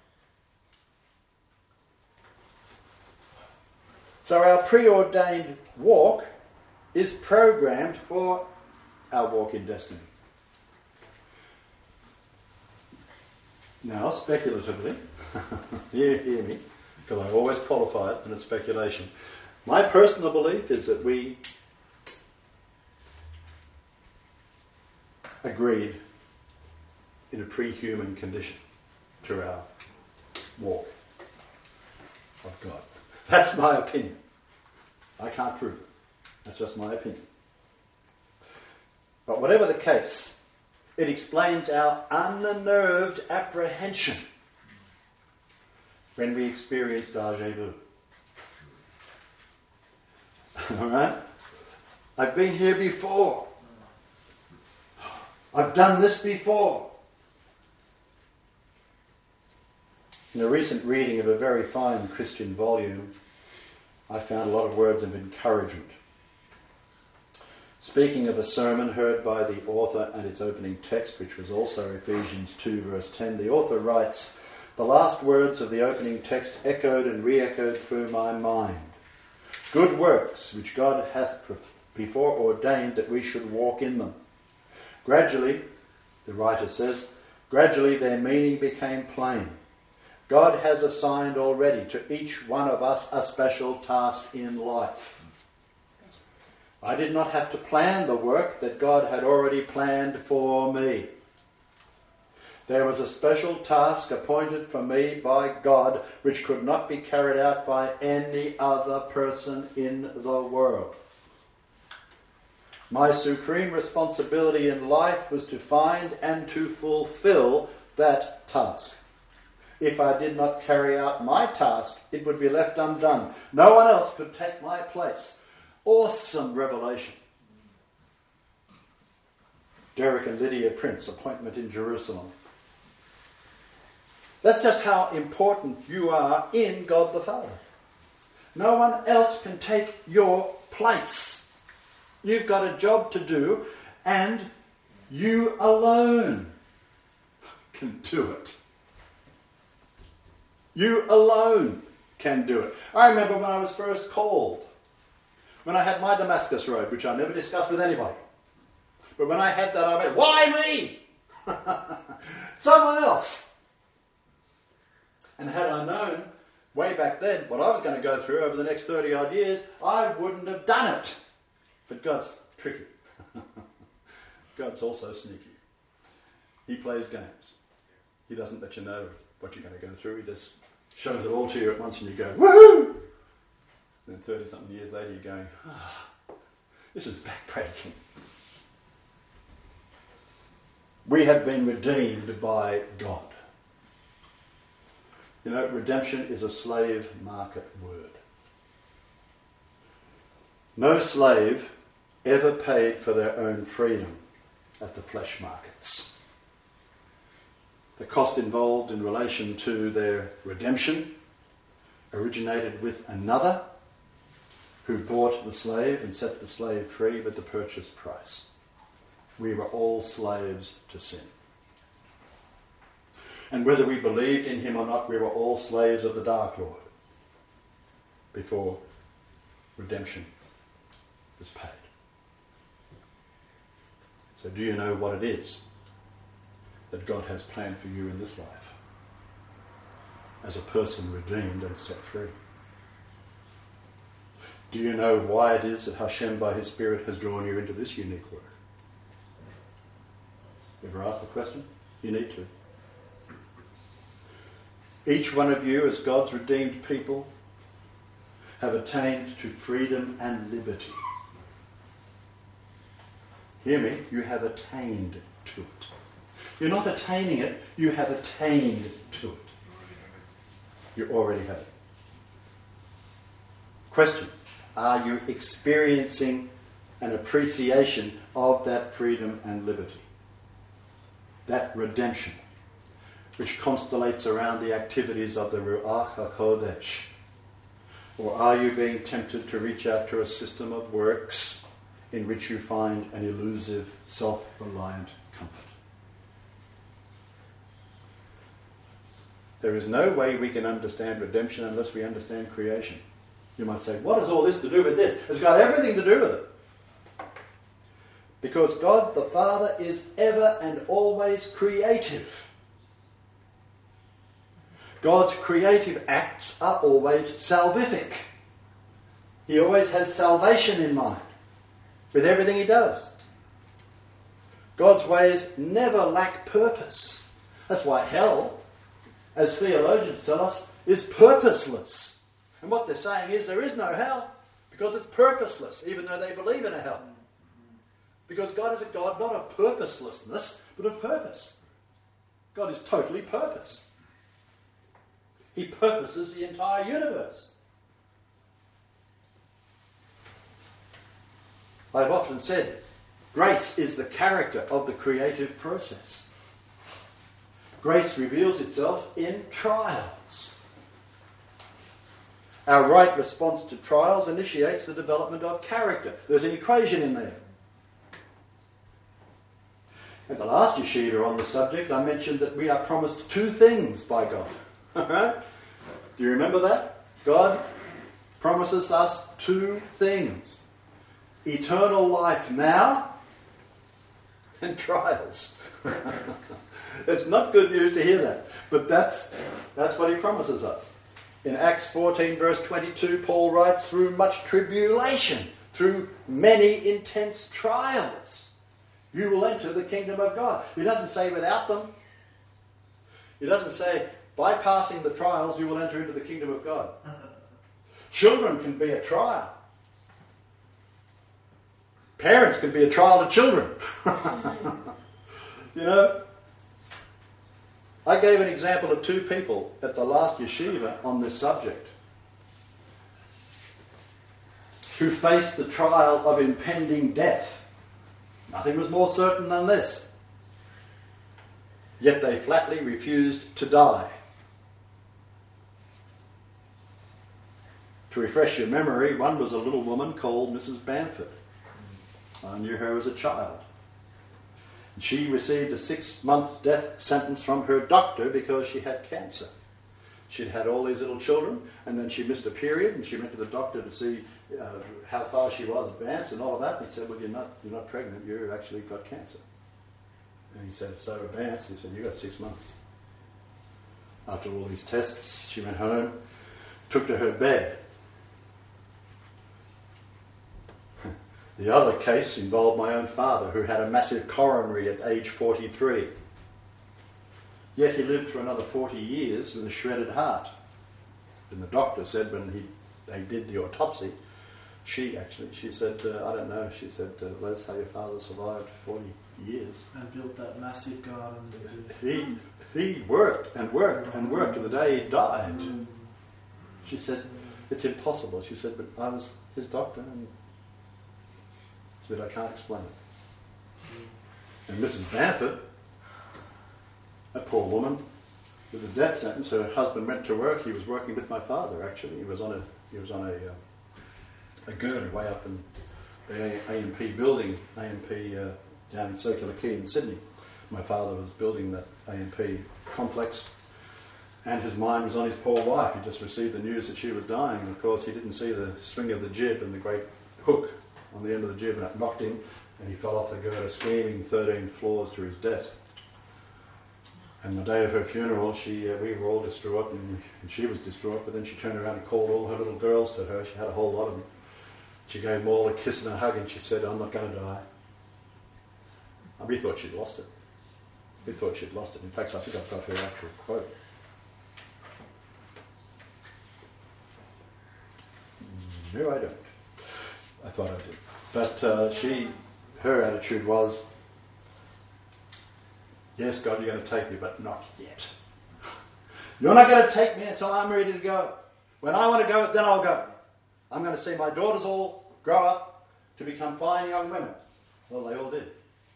So our preordained walk is programmed for our walk in destiny. Now, speculatively, hear, hear me, because I always qualify it when it's speculation. My personal belief is that we agreed in a pre-human condition to our walk of God. That's my opinion. I can't prove it. That's just my opinion. But whatever the case, it explains our unnerved apprehension when we experience deja vu. All right? I've been here before. I've done this before. In a recent reading of a very fine Christian volume, I found a lot of words of encouragement. Speaking of a sermon heard by the author and its opening text, which was also Ephesians two verse ten, the author writes, "The last words of the opening text echoed and re-echoed through my mind. Good works, which God hath before ordained that we should walk in them. Gradually," the writer says, "gradually their meaning became plain. God has assigned already to each one of us a special task in life. I did not have to plan the work that God had already planned for me. There was a special task appointed for me by God which could not be carried out by any other person in the world. My supreme responsibility in life was to find and to fulfill that task. If I did not carry out my task, it would be left undone. No one else could take my place." Awesome revelation. Derek and Lydia Prince, appointment in Jerusalem. That's just how important you are in God the Father. No one else can take your place. You've got a job to do, and you alone can do it. You alone can do it. I remember when I was first called, when I had my Damascus Road, which I never discussed with anybody. But when I had that, I went, why me? Someone else. And had I known way back then what I was going to go through over the next thirty odd years, I wouldn't have done it. But God's tricky. God's also sneaky. He plays games. He doesn't let you know what you're going to go through. He just shows it all to you at once and you go, woohoo! And then thirty-something years later you're going, ah, this is backbreaking. We have been redeemed by God. You know, redemption is a slave market word. No slave ever paid for their own freedom at the flesh markets. The cost involved in relation to their redemption originated with another who bought the slave and set the slave free with the purchase price. We were all slaves to sin. And whether we believed in him or not, we were all slaves of the Dark Lord before redemption was paid. So do you know what it is that God has planned for you in this life as a person redeemed and set free? Do you know why it is that Hashem by his Spirit has drawn you into this unique work? Ever asked the question? You need to. Each one of you, as God's redeemed people, have attained to freedom and liberty. Hear me, you have attained to it. You're not attaining it, you have attained to it. You already have it. Question, are you experiencing an appreciation of that freedom and liberty? That redemption, which constellates around the activities of the Ruach HaKodesh? Or are you being tempted to reach out to a system of works in which you find an elusive, self-reliant comfort? There is no way we can understand redemption unless we understand creation. You might say, what has all this to do with this? It's got everything to do with it. Because God the Father is ever and always creative. God's creative acts are always salvific. He always has salvation in mind with everything he does. God's ways never lack purpose. That's why hell, as theologians tell us, is purposeless. And what they're saying is there is no hell because it's purposeless, even though they believe in a hell. Because God is a God not of purposelessness, but of purpose. God is totally purpose. He purposes the entire universe. I've often said Grace is the character of the creative process. Grace reveals itself in trials. Our right response to trials initiates the development of character. There's an equation in there. At the last yeshiva on the subject, I mentioned that we are promised two things by God. Do you remember that? God promises us two things. Eternal life now and trials. It's not good news to hear that, but that's, that's what he promises us. In Acts fourteen verse twenty-two, Paul writes, through much tribulation, through many intense trials, you will enter the kingdom of God. He doesn't say without them. He doesn't say by passing the trials you will enter into the kingdom of God. Children can be a trial. Parents can be a trial to children. You know, I gave an example of two people at the last yeshiva on this subject who faced the trial of impending death. Nothing was more certain than this. Yet they flatly refused to die. To refresh your memory, one was a little woman called Missus Bamford. I knew her as a child. She received a six-month death sentence from her doctor because she had cancer. She'd had all these little children, and then she missed a period, and she went to the doctor to see uh, how far she was advanced and all of that. And he said, well, you're not, you're not pregnant, you've actually got cancer. And he said, it's so advanced. He said, you've got six months. After all these tests, she went home, took to her bed. The other case involved my own father, who had a massive coronary at age forty-three. Yet he lived for another forty years with a shredded heart. And the doctor said when he they did the autopsy, she actually, she said, uh, I don't know, she said, uh, Les, how your father survived forty years. And built that massive garden. He, he worked and worked and worked to the day he died. She said, it's impossible. She said, but I was his doctor and she said, I can't explain it. And Missus Bamford, a poor woman, with a death sentence, her husband went to work. He was working with my father, actually. He was on a he was on a uh, a girder way up in the A M P building, A M P uh, down in Circular Quay in Sydney. My father was building that A M P complex, and his mind was on his poor wife. He just received the news that she was dying, and of course he didn't see the swing of the jib and the great hook on the end of the jib, and it knocked him, and he fell off the girder screaming thirteen floors to his death. And the day of her funeral, she uh, we were all distraught, and, and she was distraught, but then she turned around and called all her little girls to her. She had a whole lot of them. She gave them all a kiss and a hug, and she said, I'm not going to die. And we thought she'd lost it. We thought she'd lost it. In fact, I think I've got her actual quote. No, I don't. I thought I did. But uh, she, her attitude was, yes, God, you're going to take me, but not yet. You're not going to take me until I'm ready to go. When I want to go, then I'll go. I'm going to see my daughters all grow up to become fine young women. Well, they all did.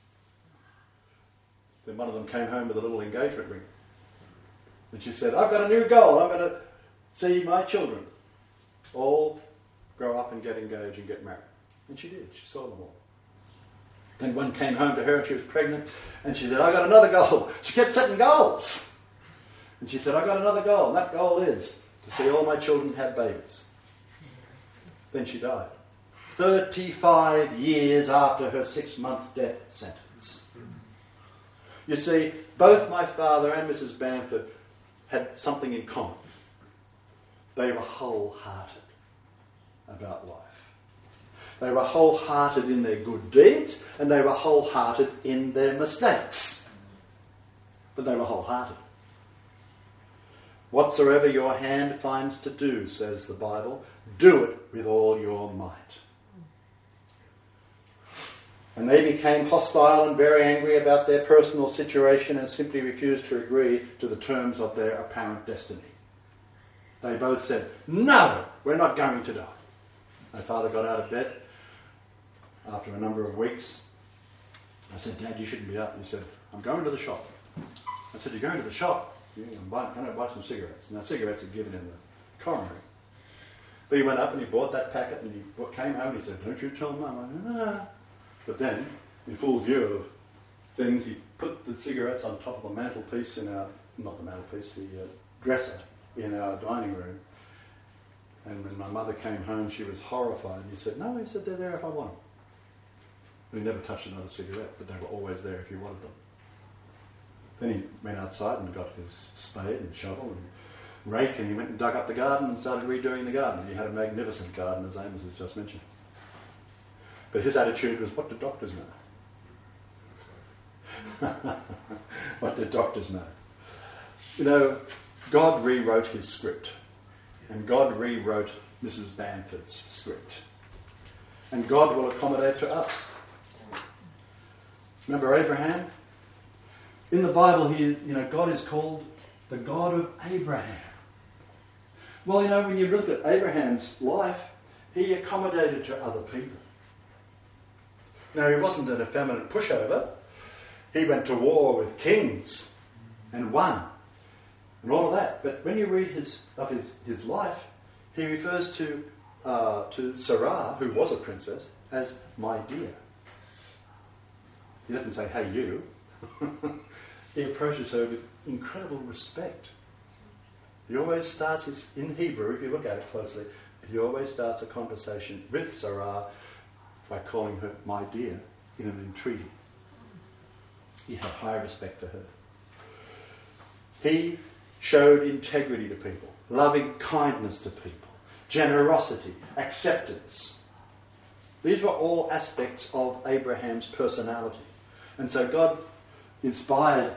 Then one of them came home with a little engagement ring. And she said, I've got a new goal. I'm going to see my children all grow up and get engaged and get married. And she did. She saw them all. Then one came home to her and she was pregnant, and she said, I got another goal. She kept setting goals. And she said, I got another goal, and that goal is to see all my children have babies. Then she died. thirty-five years after her six-month death sentence. You see, both my father and Missus Bamford had something in common. They were wholehearted about life. They were wholehearted in their good deeds, and they were wholehearted in their mistakes. But they were wholehearted. Whatsoever your hand finds to do, says the Bible, do it with all your might. And they became hostile and very angry about their personal situation and simply refused to agree to the terms of their apparent destiny. They both said, no, we're not going to die. My father got out of bed after a number of weeks, I said, Dad, you shouldn't be up. He said, I'm going to the shop. I said, you're going to the shop? Yeah, I'm buy, going to buy some cigarettes. Now, cigarettes are given in the coronary. But he went up and he bought that packet and he came home and he said, don't you tell Mum. I went, ah. But then, in full view of things, he put the cigarettes on top of the mantelpiece in our, not the mantelpiece, the uh, dresser in our dining room. And when my mother came home, she was horrified. He said, no, he said, they're there if I want them. And he never touched another cigarette, but they were always there if you wanted them. Then he went outside and got his spade and shovel and rake, and he went and dug up the garden and started redoing the garden. He had a magnificent garden, as Amos has just mentioned. But his attitude was, what do doctors know? What do doctors know? You know, God rewrote his script. And God rewrote Missus Bamford's script. And God will accommodate to us. Remember Abraham? In the Bible, he, you know, God is called the God of Abraham. Well, you know, when you look at Abraham's life, he accommodated to other people. Now, he wasn't an effeminate pushover. He went to war with kings and won and all of that. But when you read his of his, his life, he refers to uh, to Sarah, who was a princess, as my dear. He doesn't say, hey, you. He approaches her with incredible respect. He always starts, his, in Hebrew, if you look at it closely, he always starts a conversation with Sarah by calling her my dear in an entreaty. He had high respect for her. He showed integrity to people, loving kindness to people, generosity, acceptance. These were all aspects of Abraham's personality. And so God inspired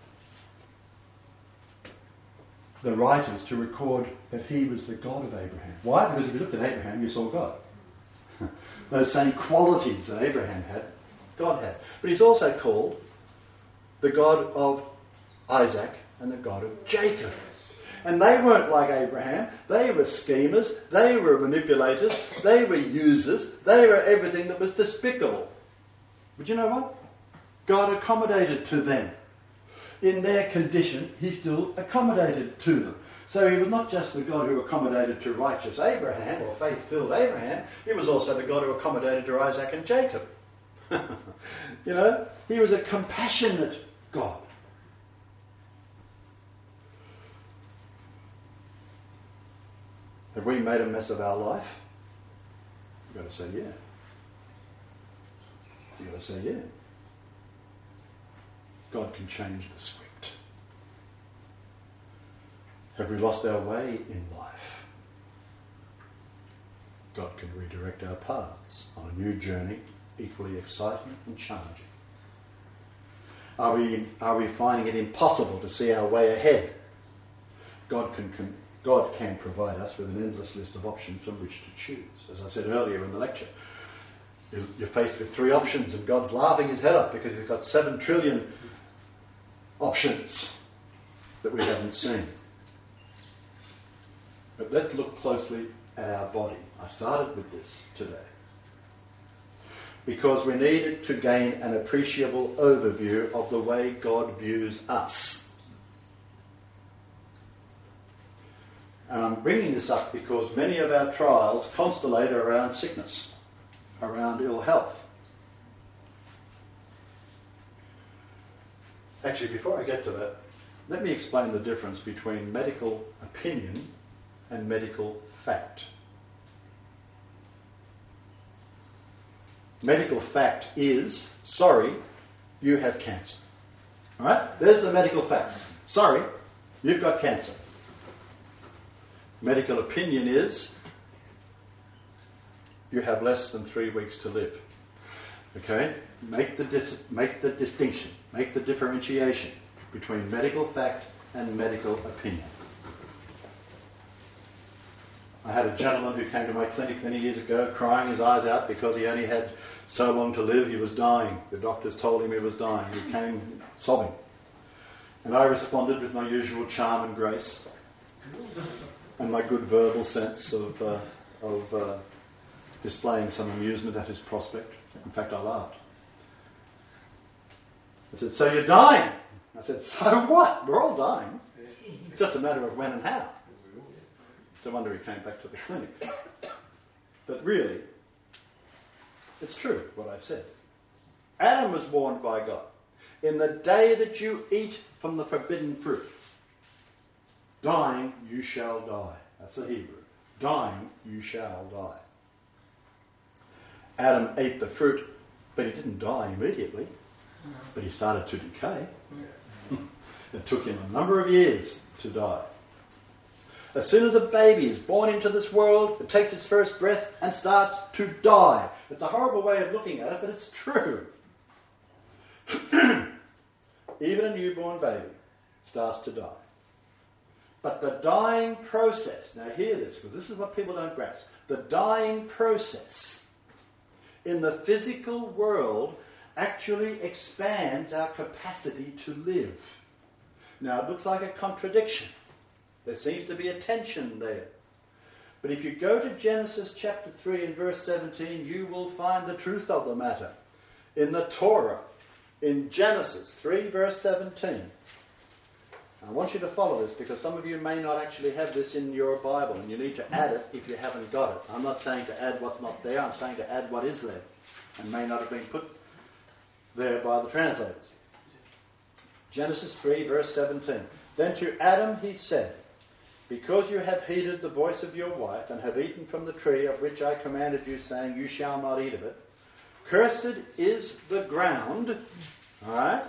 the writers to record that he was the God of Abraham. Why? Because if you looked at Abraham, you saw God. Those same qualities that Abraham had, God had. But he's also called the God of Isaac and the God of Jacob. And they weren't like Abraham. They were schemers. They were manipulators. They were users. They were everything that was despicable. But you know what? God accommodated to them. In their condition, he still accommodated to them. So he was not just the God who accommodated to righteous Abraham or faith-filled Abraham. He was also the God who accommodated to Isaac and Jacob. You know, he was a compassionate God. Have we made a mess of our life? You've got to say yeah. You've got to say yeah. God can change the script. Have we lost our way in life? God can redirect our paths on a new journey, equally exciting and challenging. Are we, are we finding it impossible to see our way ahead? God can, can, God can provide us with an endless list of options from which to choose. As I said earlier in the lecture, you're faced with three options and God's laughing his head up because he's got seven trillion options that we haven't seen. But let's look closely at our body. I started with this today because we needed to gain an appreciable overview of the way God views us. And I'm bringing this up because many of our trials constellate around sickness, around ill health. Actually, before I get to that, let me explain the difference between medical opinion and medical fact. Medical fact is, sorry, you have cancer. All right? There's the medical fact. Sorry, you've got cancer. Medical opinion is, you have less than three weeks to live. Okay? Make the dis- make the distinction, make the differentiation between medical fact and medical opinion. I had a gentleman who came to my clinic many years ago crying his eyes out because he only had so long to live. He was dying. The doctors told him he was dying. He came sobbing. And I responded with my usual charm and grace and my good verbal sense of, uh, of uh, displaying some amusement at his prospect. In fact, I laughed. I said, so you're dying? I said, so what? We're all dying. It's just a matter of when and how. It's a wonder he came back to the clinic. But really, it's true what I said. Adam was warned by God. In the day that you eat from the forbidden fruit, dying you shall die. That's the Hebrew. Dying you shall die. Adam ate the fruit, but he didn't die immediately. But he started to decay. It took him a number of years to die. As soon as a baby is born into this world, it takes its first breath and starts to die. It's a horrible way of looking at it, but it's true. Even a newborn baby starts to die. But the dying process, now hear this, because this is what people don't grasp. The dying process in the physical world actually expands our capacity to live. Now, it looks like a contradiction. There seems to be a tension there. But if you go to Genesis chapter three and verse seventeen, you will find the truth of the matter. In the Torah, in Genesis three verse seventeen. I want you to follow this because some of you may not actually have this in your Bible and you need to add it if you haven't got it. I'm not saying to add what's not there, I'm saying to add what is there and may not have been put there by the translators. Genesis three verse seventeen. Then to Adam he said, because you have heeded the voice of your wife and have eaten from the tree of which I commanded you, saying, you shall not eat of it, cursed is the ground, all right,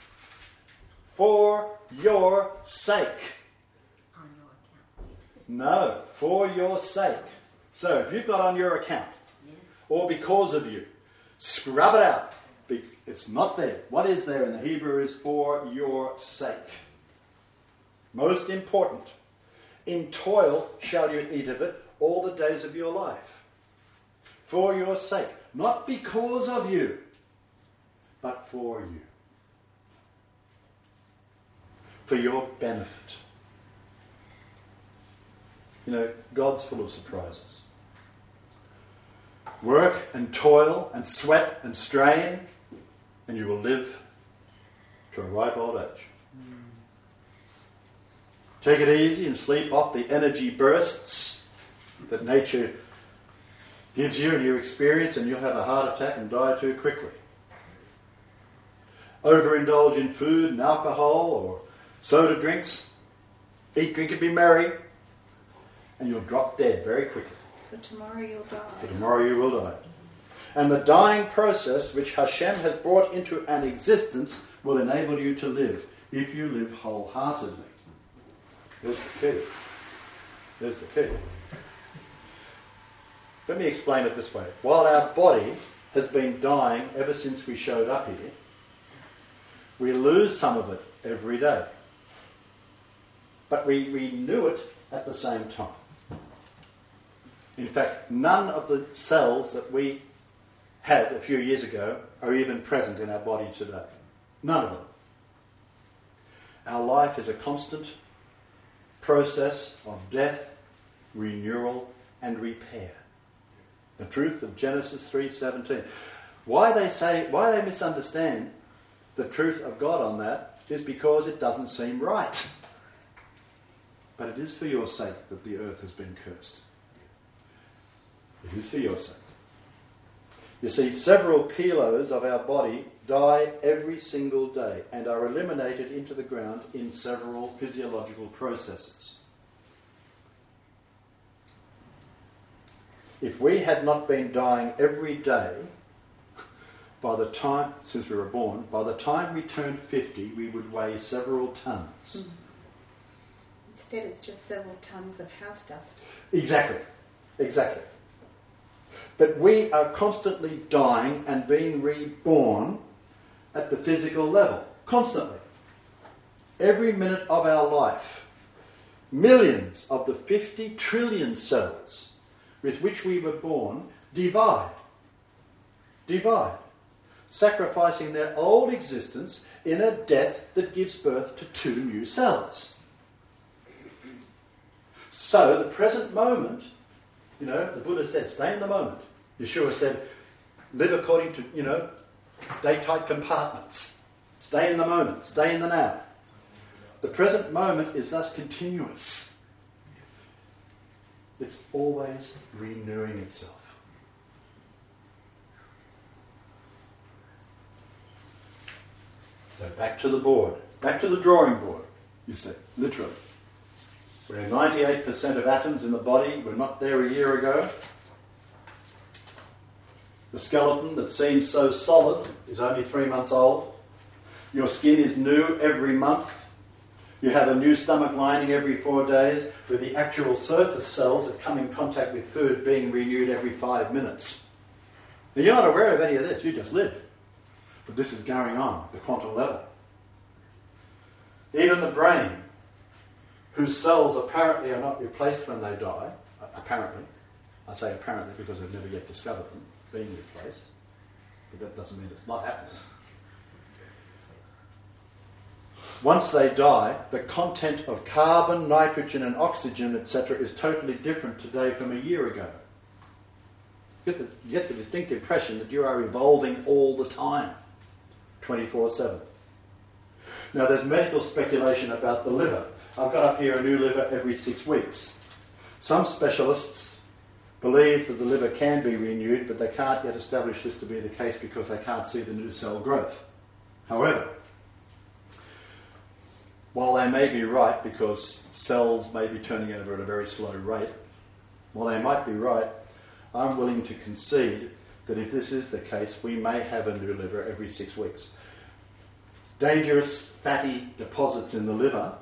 for your sake. On your account. No, for your sake. So if you've got on your account, Yeah. or because of you, scrub it out. Be- It's not there. What is there in the Hebrew is for your sake. Most important. In toil shall you eat of it all the days of your life. For your sake. Not because of you, but for you. For your benefit. You know, God's full of surprises. Work and toil and sweat and strain, and you will live to a ripe old age. Take it easy and sleep off the energy bursts that nature gives you and you experience, and you'll have a heart attack and die too quickly. Overindulge in food and alcohol or soda drinks. Eat, drink and be merry, and you'll drop dead very quickly. For tomorrow you'll die. For tomorrow you will die. And the dying process which Hashem has brought into an existence will enable you to live, if you live wholeheartedly. There's the key. There's the key. Let me explain it this way. While our body has been dying ever since we showed up here, we lose some of it every day. But we renew it at the same time. In fact, none of the cells that we had a few years ago are even present in our body today. None of them. Our life is a constant process of death, renewal, and repair. The truth of Genesis three seventeen. Why they say, why they misunderstand the truth of God on that is because it doesn't seem right. But it is for your sake that the earth has been cursed. It is for your sake. You see, several kilos of our body die every single day and are eliminated into the ground in several physiological processes. If we had not been dying every day, by the time, since we were born, by the time we turned fifty, we would weigh several tons. Instead, it's just several tons of house dust. Exactly. Exactly. But we are constantly dying and being reborn at the physical level. Constantly. Every minute of our life. Millions of the fifty trillion cells with which we were born divide. Divide. Sacrificing their old existence in a death that gives birth to two new cells. So the present moment, you know, the Buddha said, stay in the moment. Yeshua said, live according to, you know, day-tight compartments. Stay in the moment. Stay in the now. The present moment is thus continuous. It's always renewing itself. So back to the board. Back to the drawing board, you see, literally. Where ninety-eight percent of atoms in the body were not there a year ago. The skeleton that seems so solid is only three months old. Your skin is new every month. You have a new stomach lining every four days, with the actual surface cells that come in contact with food being renewed every five minutes. Now, you're not aware of any of this, you just live. But this is going on at the quantum level. Even the brain, whose cells apparently are not replaced when they die, apparently, I say apparently because they've never yet discovered them being replaced, but that doesn't mean it's not happening. Once they die, the content of carbon, nitrogen and oxygen, et cetera is totally different today from a year ago. You get the, you get the distinct impression that you are evolving all the time, twenty-four seven. Now there's medical speculation about the liver. I've got up here a new liver every six weeks. Some specialists believe that the liver can be renewed, but they can't yet establish this to be the case because they can't see the new cell growth. However, while they may be right, because cells may be turning over at a very slow rate, while they might be right, I'm willing to concede that if this is the case, we may have a new liver every six weeks. Dangerous fatty deposits in the liver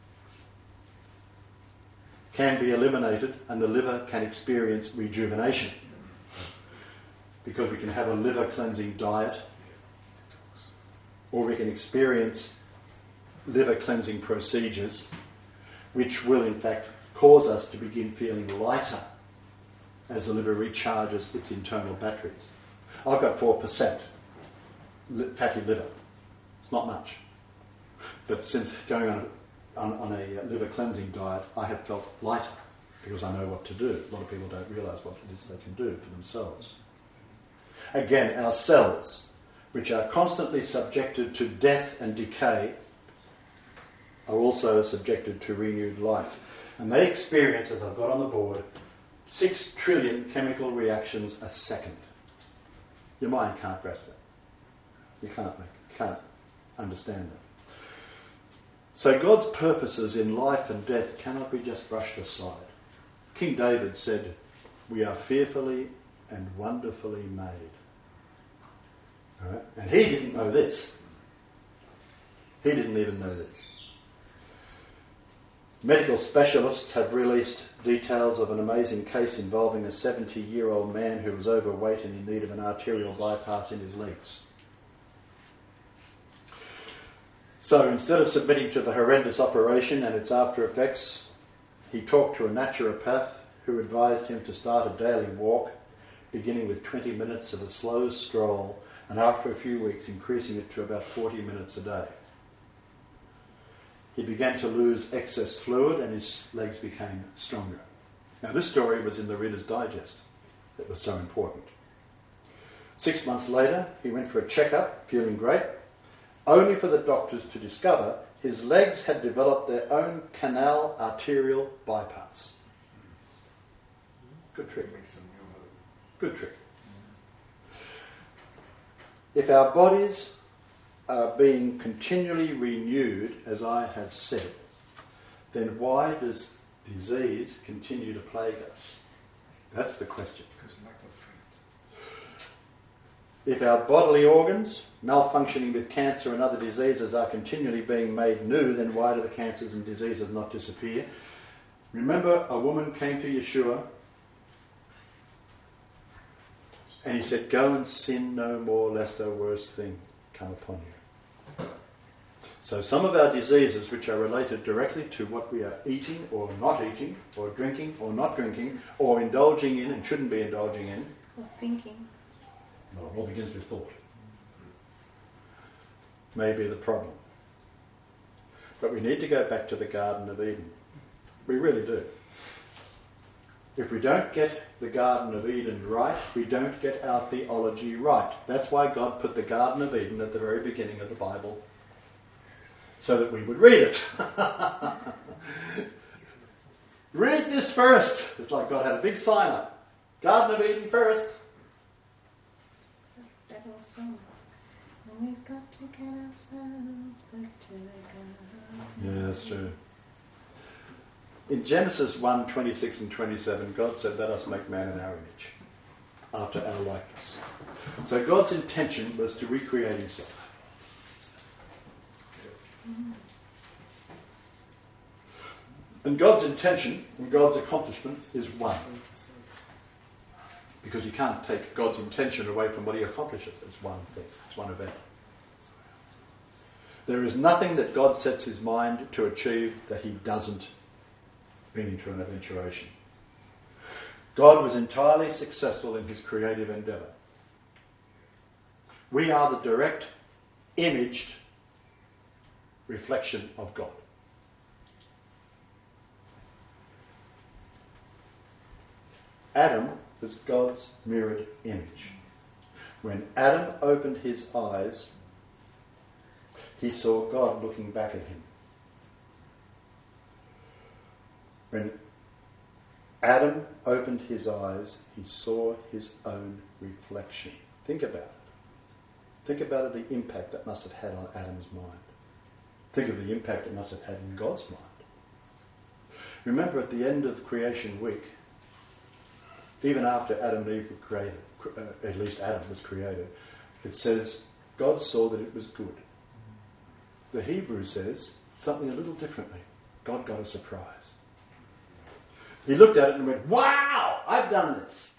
can be eliminated and the liver can experience rejuvenation, because we can have a liver cleansing diet, or we can experience liver cleansing procedures which will in fact cause us to begin feeling lighter as the liver recharges its internal batteries. I've got four percent fatty liver. It's not much. But since going on a, on, on a liver cleansing diet, I have felt lighter because I know what to do. A lot of people don't realise what it is they can do for themselves. Again, our cells, which are constantly subjected to death and decay, are also subjected to renewed life. And they experience, as I've got on the board, six trillion chemical reactions a second. Your mind can't grasp that. You can't make, can't understand that. So God's purposes in life and death cannot be just brushed aside. King David said, "We are fearfully and wonderfully made." All right? And he didn't know this. He didn't even know this. Medical specialists have released details of an amazing case involving a seventy-year-old man who was overweight and in need of an arterial bypass in his legs. So instead of submitting to the horrendous operation and its after effects, he talked to a naturopath who advised him to start a daily walk, beginning with twenty minutes of a slow stroll, and after a few weeks increasing it to about forty minutes a day. He began to lose excess fluid and his legs became stronger. Now this story was in the Reader's Digest. It was so important. Six months later, he went for a checkup, feeling great, only for the doctors to discover his legs had developed their own canal arterial bypass. Good trick. Good trick. If our bodies are being continually renewed, as I have said, then why does disease continue to plague us? That's the question. If our bodily organs, malfunctioning with cancer and other diseases, are continually being made new, then why do the cancers and diseases not disappear? Remember, a woman came to Yeshua and he said, "Go and sin no more, lest a worse thing come upon you." So some of our diseases, which are related directly to what we are eating or not eating, or drinking or not drinking, or indulging in and shouldn't be indulging in, Or thinking. well, it all begins with thought, may be the problem. But we need to go back to the Garden of Eden. We really do. If we don't get the Garden of Eden right, we don't get our theology right. That's why God put the Garden of Eden at the very beginning of the Bible so that we would read it. Read this first. It's like God had a big sign up. Garden of Eden first. That old song. And we've got to get ourselves back to the garden. Yeah, that's true. In Genesis one, twenty-six and twenty-seven, God said, let us make man in our image, after our likeness. So God's intention was to recreate himself. And God's intention and God's accomplishment is one. Because you can't take God's intention away from what he accomplishes. It's one thing. It's one event. There is nothing that God sets his mind to achieve that he doesn't bring into an eventuation. God was entirely successful in his creative endeavour. We are the direct, imaged reflection of God. Adam was God's mirrored image. When Adam opened his eyes, he saw God looking back at him. When Adam opened his eyes, he saw his own reflection. Think about it. Think about the impact that must have had on Adam's mind. Think of the impact it must have had in God's mind. Remember at the end of creation week, even after Adam and Eve were created, uh, at least Adam was created, it says, God saw that it was good. The Hebrew says something a little differently. God got a surprise. He looked at it and went, wow, I've done this.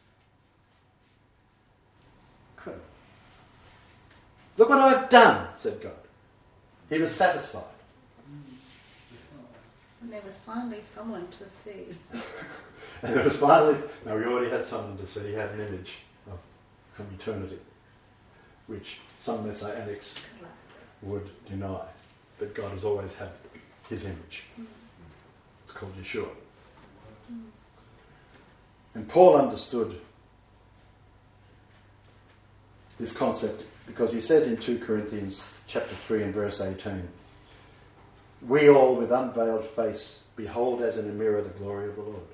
Incredible. Look what I've done, said God. He was satisfied. And there was finally someone to see. And there was finally, no, we already had someone to see. He had an image of, from eternity, which some messianics would deny. But God has always had his image. It's called Yeshua. And Paul understood this concept because he says in Second Corinthians chapter three and verse eighteen, we all with unveiled face behold as in a mirror the glory of the Lord.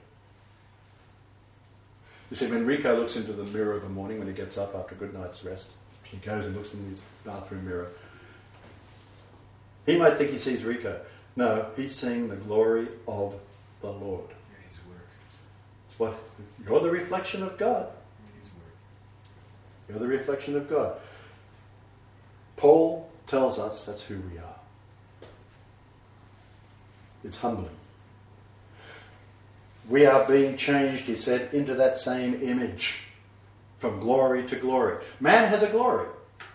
You see, when Rico looks into the mirror of a morning when he gets up after a good night's rest, he goes and looks in his bathroom mirror. He might think he sees Rico. No, he's seeing the glory of the Lord. Yeah, his work. It's what you're the reflection of God. His work. You're the reflection of God. Paul tells us that's who we are. It's humbling. We are being changed, he said, into that same image, from glory to glory. Man has a glory,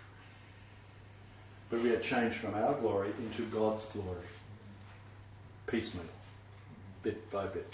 but we are changed from our glory into God's glory, piecemeal, bit by bit.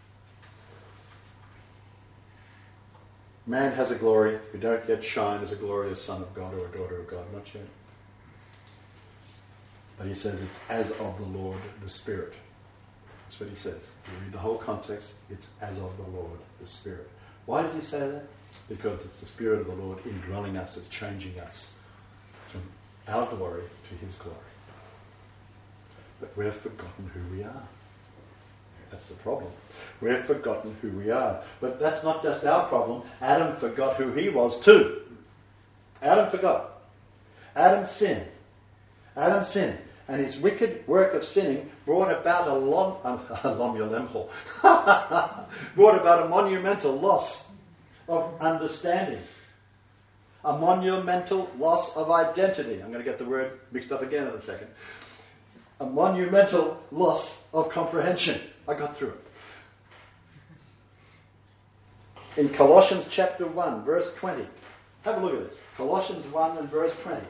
Man has a glory. We don't yet shine as a glorious son of God or a daughter of God, not yet. But he says it's as of the Lord, the Spirit. That's what he says. You read the whole context, it's as of the Lord, the Spirit. Why does he say that? Because it's the Spirit of the Lord indwelling us, it's changing us from our glory to his glory. But we've forgotten who we are. That's the problem. We've forgotten who we are. But that's not just our problem. Adam forgot who he was too. Adam forgot. Adam sinned. Adam sinned. And his wicked work of sinning brought about a, lom, um, a lomulemhal, brought about a monumental loss of understanding. A monumental loss of identity. I'm going to get the word mixed up again in a second. A monumental loss of comprehension. I got through it. In Colossians chapter one, verse twenty. Have a look at this. Colossians one and verse twenty.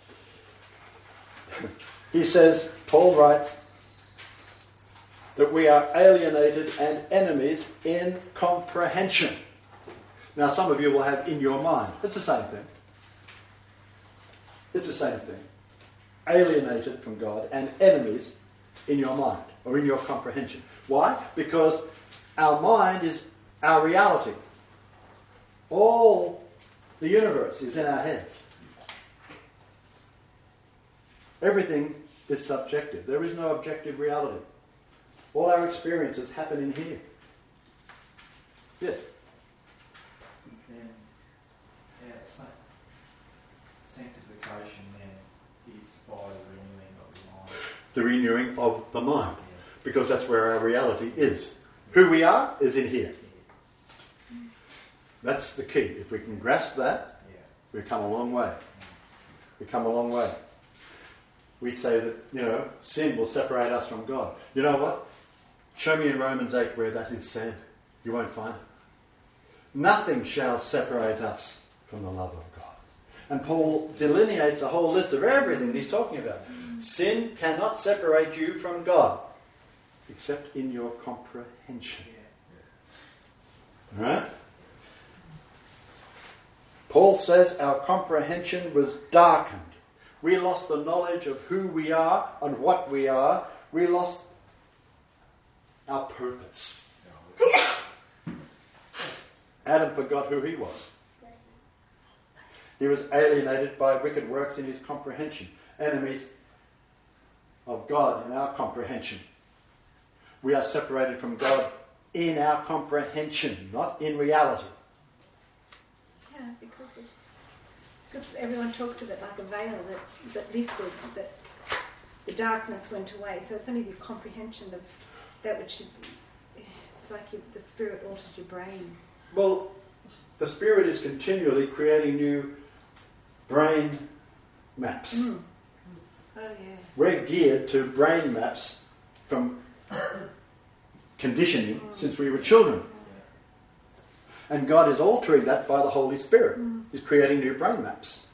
He says, Paul writes, that we are alienated and enemies in comprehension. Now some of you will have in your mind. It's the same thing. It's the same thing. Alienated from God and enemies in your mind or in your comprehension. Why? Because our mind is our reality. All the universe is in our heads. Everything is subjective. There is no objective reality. All our experiences happen in here. Yes? Then, yeah, sa- sanctification then is by the renewing of the mind. The renewing of the mind. Yeah. Because that's where our reality is. Who we are is in here. That's the key. If we can grasp that, Yeah. we've come a long way. We've come a long way. We say that, you know, sin will separate us from God. You know what? Show me in Romans eight where that is said. You won't find it. Nothing shall separate us from the love of God. And Paul delineates a whole list of everything he's talking about. Sin cannot separate you from God, except in your comprehension. All right? Paul says our comprehension was darkened. We lost the knowledge of who we are and what we are. We lost our purpose. Adam forgot who he was. He was alienated by wicked works in his comprehension. Enemies of God in our comprehension. We are separated from God in our comprehension, not in reality. Yeah, because it's because everyone talks of it like a veil that, that lifted, that the darkness went away. So it's only the comprehension of that which should be. It's like you, the spirit alters your brain. Well, the Spirit is continually creating new brain maps. Mm. Oh yes. We're geared to brain maps from conditioning mm. since we were children. And God is altering that by the Holy Spirit. Mm. He's creating new brain maps.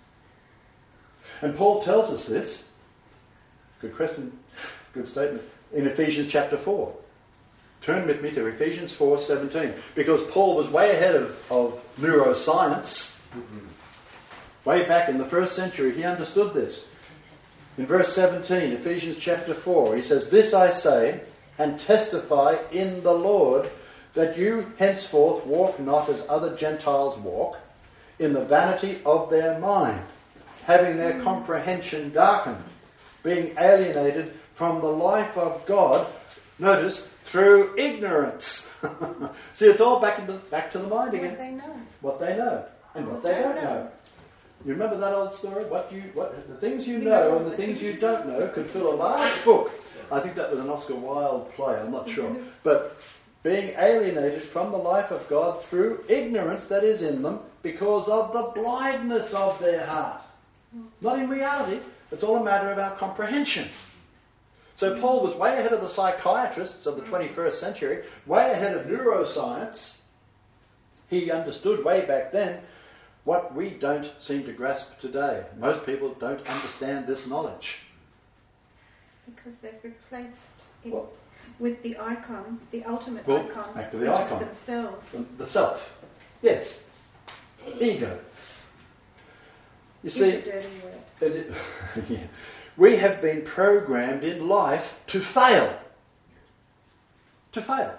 And Paul tells us this. Good question. Good statement. In Ephesians chapter four. Turn with me to Ephesians four seventeen. Because Paul was way ahead of, of neuroscience. Mm-hmm. Way back in the first century, he understood this. In verse seventeen, Ephesians chapter four, he says, "This I say and testify in the Lord, that you henceforth walk not as other Gentiles walk, in the vanity of their mind, having their comprehension darkened, being alienated from the life of God," notice, "through ignorance." See, it's all back, into, back to the mind again. What they know. What they know and what, What they they don't know. know. You remember that old story? What you, what the things you You know know and the the things things you you don't know could fill a large book. I think that was an Oscar Wilde play, I'm not sure. But being alienated from the life of God through ignorance that is in them because of the blindness of their heart. Not in reality, it's all a matter of our comprehension. So Paul was way ahead of the psychiatrists of the twenty-first century, way ahead of neuroscience. He understood way back then what we don't seem to grasp today. Most people don't understand this knowledge. Because they've replaced it Well, with the icon, the ultimate Well, icon, back to the which icon. is themselves. The, the self. Yes. Ego. You Is see, a dirty word. it- yeah. We have been programmed in life to fail. To fail.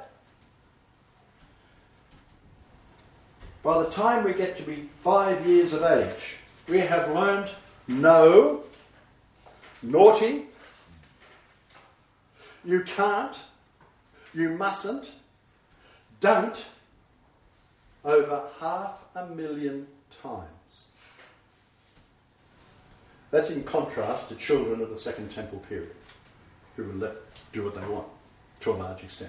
By the time we get to be five years of age, we have learned no, naughty, you can't, you mustn't, don't, over half a million times. That's in contrast to children of the Second Temple period, who were let do what they want, to a large extent.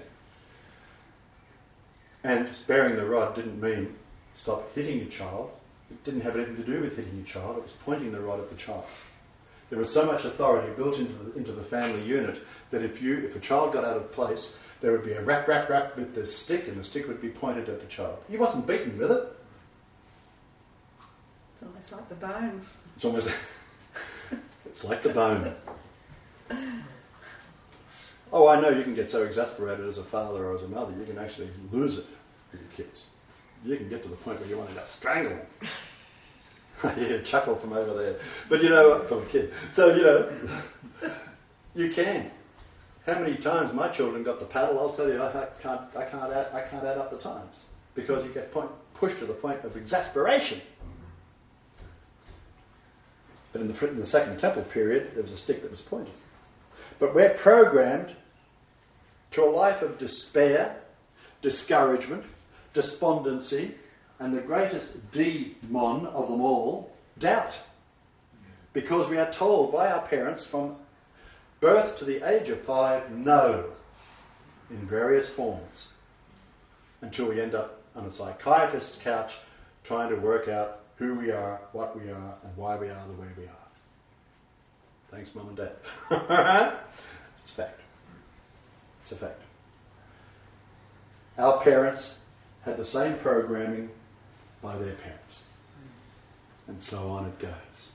And sparing the rod didn't mean stop hitting your child. It didn't have anything to do with hitting your child. It was pointing the rod at the child. There was so much authority built into the, into the family unit that if you, if a child got out of place, there would be a rap, rap, rap with the stick, and the stick would be pointed at the child. He wasn't beaten with it. It's almost like the bone. It's almost... It's like the bone. Oh, I know you can get so exasperated as a father or as a mother, you can actually lose it with your kids. You can get to the point where you want to just strangle them. I hear a chuckle from over there. But you know, from a kid. So, you know, you can. How many times my children got the paddle, I'll tell you, I can't, I can't, add, I can't add up the times. Because you get point, pushed to the point of exasperation. But in the, in the Second Temple period, there was a stick that was pointed. But we're programmed to a life of despair, discouragement, despondency, and the greatest demon of them all, doubt. Because we are told by our parents from birth to the age of five, no, in various forms, until we end up on a psychiatrist's couch trying to work out who we are, what we are, and why we are the way we are. Thanks, Mum and Dad. It's a fact. It's a fact. Our parents had the same programming by their parents. And so on it goes.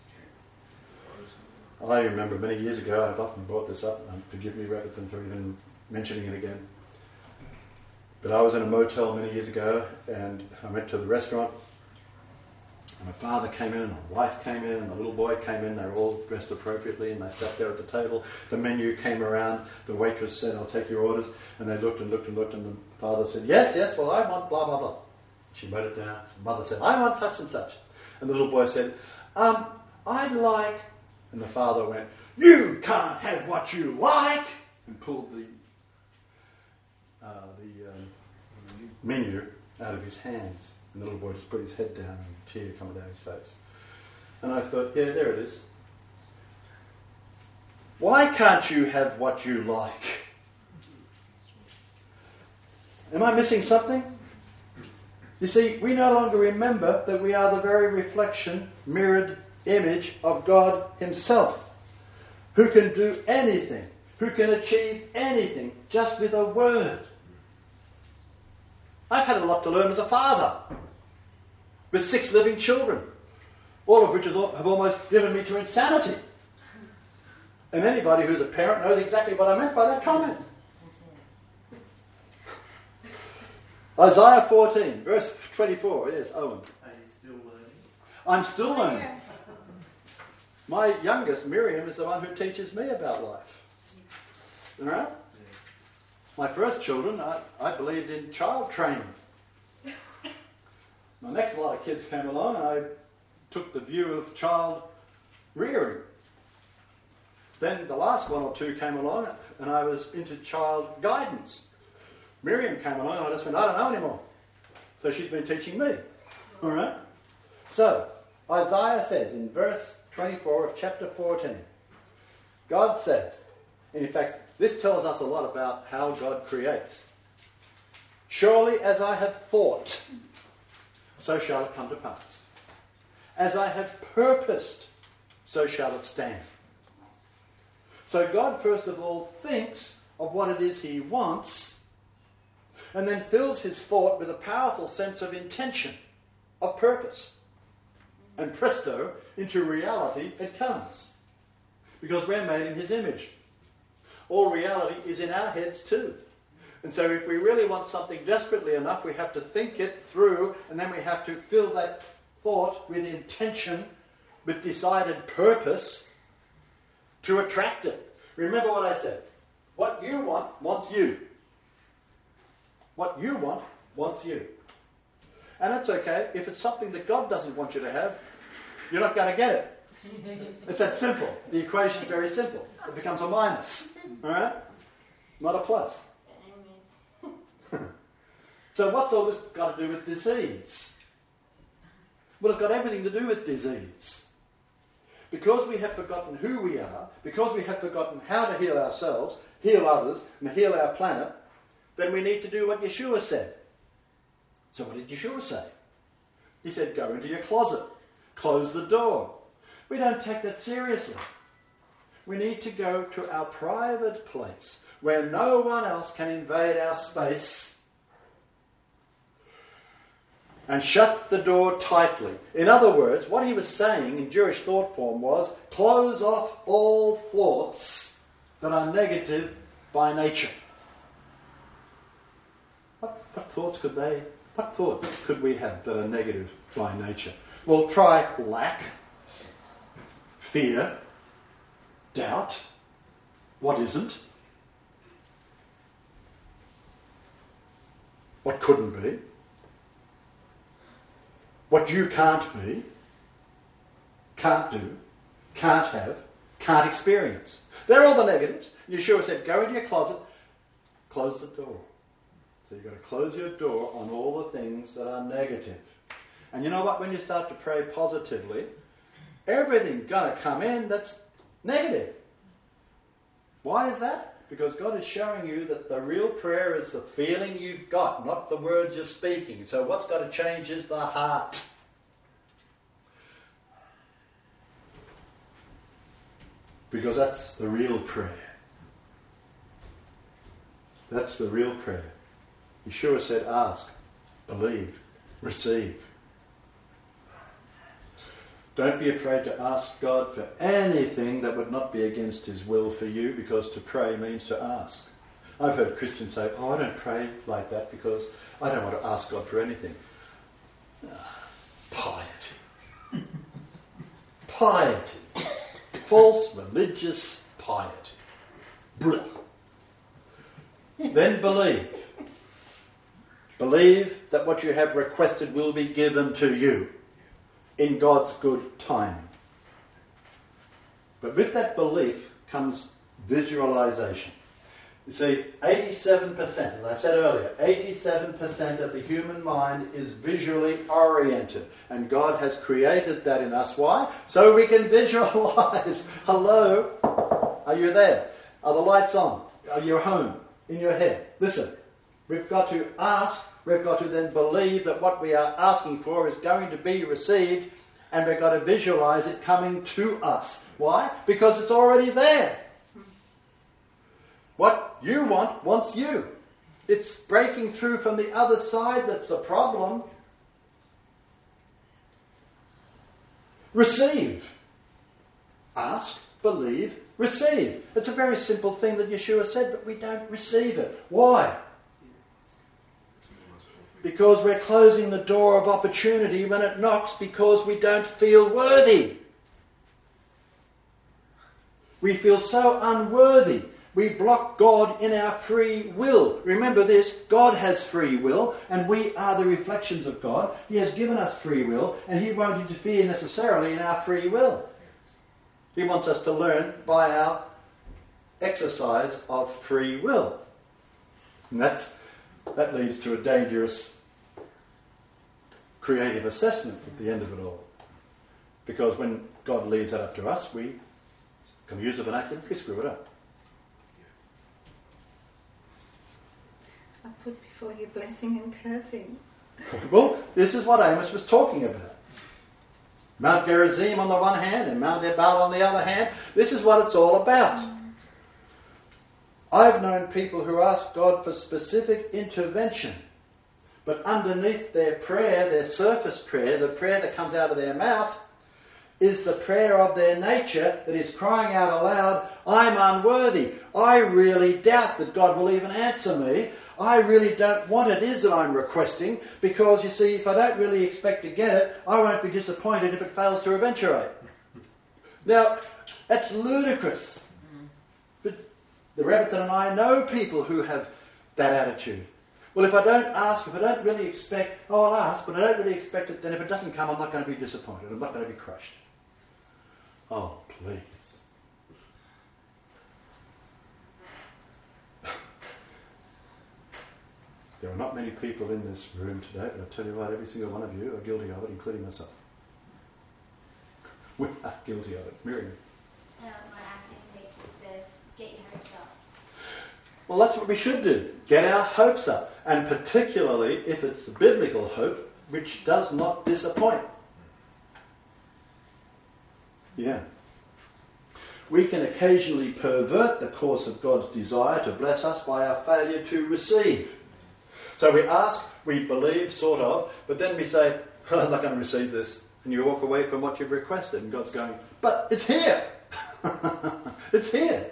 I remember many years ago, I've often brought this up, and forgive me, Rabbiton, for even mentioning it again. But I was in a motel many years ago, and I went to the restaurant, and my father came in, and my wife came in, and my little boy came in. They were all dressed appropriately, and they sat there at the table. The menu came around. The waitress said, "I'll take your orders." And they looked and looked and looked, and the father said, "Yes, yes, well, I want blah, blah, blah." She wrote it down. The mother said, "I want such and such." And the little boy said, um, "I'd like..." And the father went, "You can't have what you like," and pulled the uh, the um, menu out of his hands. And the little boy just put his head down and a tear coming down his face. And I thought, yeah, there it is. Why can't you have what you like? Am I missing something? You see, we no longer remember that we are the very reflection, mirrored image of God Himself, who can do anything, who can achieve anything just with a word. I've had a lot to learn as a father, with six living children, all of which have almost driven me to insanity. And anybody who's a parent knows exactly what I meant by that comment. Isaiah fourteen, verse twenty-four. Yes, Owen. Are you still learning? I'm still learning. My youngest, Miriam, is the one who teaches me about life. All right? Yeah. My first children, I, I believed in child training. My next lot of kids came along and I took the view of child rearing. Then the last one or two came along and I was into child guidance. Miriam came along and I just went, I don't know anymore. So she's been teaching me. All right? So, Isaiah says in verse twenty-four of chapter fourteen, God says, and in fact, this tells us a lot about how God creates. Surely as I have thought, so shall it come to pass. As I have purposed, so shall it stand. So God first of all thinks of what it is He wants, and then fills His thought with a powerful sense of intention, of purpose. And presto, into reality it comes. Because we're made in His image. All reality is in our heads too. And so if we really want something desperately enough, we have to think it through, and then we have to fill that thought with intention, with decided purpose, to attract it. Remember what I said. What you want, wants you. What you want, wants you. And it's okay. If it's something that God doesn't want you to have, you're not going to get it. It's that simple. The equation's very simple. It becomes a minus. All right? Not a plus. So what's all this got to do with disease? Well, it's got everything to do with disease. Because we have forgotten who we are, because we have forgotten how to heal ourselves, heal others, and heal our planet, then we need to do what Yeshua said. So what did Yeshua say? He said, go into your closet. Close the door. We don't take that seriously. We need to go to our private place where no one else can invade our space and shut the door tightly. In other words, what he was saying in Jewish thought form was, close off all thoughts that are negative by nature. What, what thoughts could they, what thoughts could we have that are negative by nature? Well, try lack, fear, doubt. What isn't? What couldn't be? What you can't be, can't do, can't have, can't experience. They're all the negatives. Yeshua said, go into your closet, close the door. So you've got to close your door on all the things that are negative. And you know what? When you start to pray positively, everything's going to come in that's negative. Why is that? Because God is showing you that the real prayer is the feeling you've got, not the words you're speaking. So what's got to change is the heart. Because that's the real prayer. That's the real prayer. Yeshua said, ask, believe, receive. Don't be afraid to ask God for anything that would not be against his will for you, because to pray means to ask. I've heard Christians say, oh, I don't pray like that because I don't want to ask God for anything. Ah, piety. Piety. False religious piety. Blah. Then believe. Believe that what you have requested will be given to you in God's good timing. But with that belief comes visualization. You see, eighty-seven percent, as I said earlier, eighty-seven percent of the human mind is visually oriented. And God has created that in us. Why? So we can visualize. Hello? Are you there? Are the lights on? Are you home? In your head? Listen, we've got to ask, we've got to then believe that what we are asking for is going to be received, and we've got to visualize it coming to us. Why? Because it's already there. What you want wants you. It's breaking through from the other side that's the problem. Receive. Ask, believe, receive. It's a very simple thing that Yeshua said, but we don't receive it. Why? Because we're closing the door of opportunity when it knocks, because we don't feel worthy. We feel so unworthy. We block God in our free will. Remember this, God has free will, and we are the reflections of God. He has given us free will, and he won't interfere necessarily in our free will. He wants us to learn by our exercise of free will. And that's, that leads to a dangerous creative assessment at the end of it all. Because when God leaves that up to us, we can use the vernacular, we screw it up. I put before you blessing and cursing. Well, this is what Amos was talking about. Mount Gerizim on the one hand and Mount Ebal on the other hand. This is what it's all about. I've known people who ask God for specific intervention, but underneath their prayer, their surface prayer, the prayer that comes out of their mouth, is the prayer of their nature that is crying out aloud, I'm unworthy. I really doubt that God will even answer me. I really don't want what it is that I'm requesting, because, you see, if I don't really expect to get it, I won't be disappointed if it fails to eventuate. Now, that's ludicrous. But the Rebbitzin and I know people who have that attitude. Well, if I don't ask, if I don't really expect, oh, I'll ask, but I don't really expect it, then if it doesn't come, I'm not going to be disappointed. I'm not going to be crushed. Oh, please. There are not many people in this room today, but I tell you what, every single one of you are guilty of it, including myself. We are guilty of it. Miriam. Uh, my acting nature says, get your hopes up. Well, that's what we should do. Get our hopes up. And particularly if it's the biblical hope, which does not disappoint. Yeah. We can occasionally pervert the course of God's desire to bless us by our failure to receive. So we ask, we believe, sort of, but then we say, oh, I'm not going to receive this. And you walk away from what you've requested. And God's going, but it's here. It's here.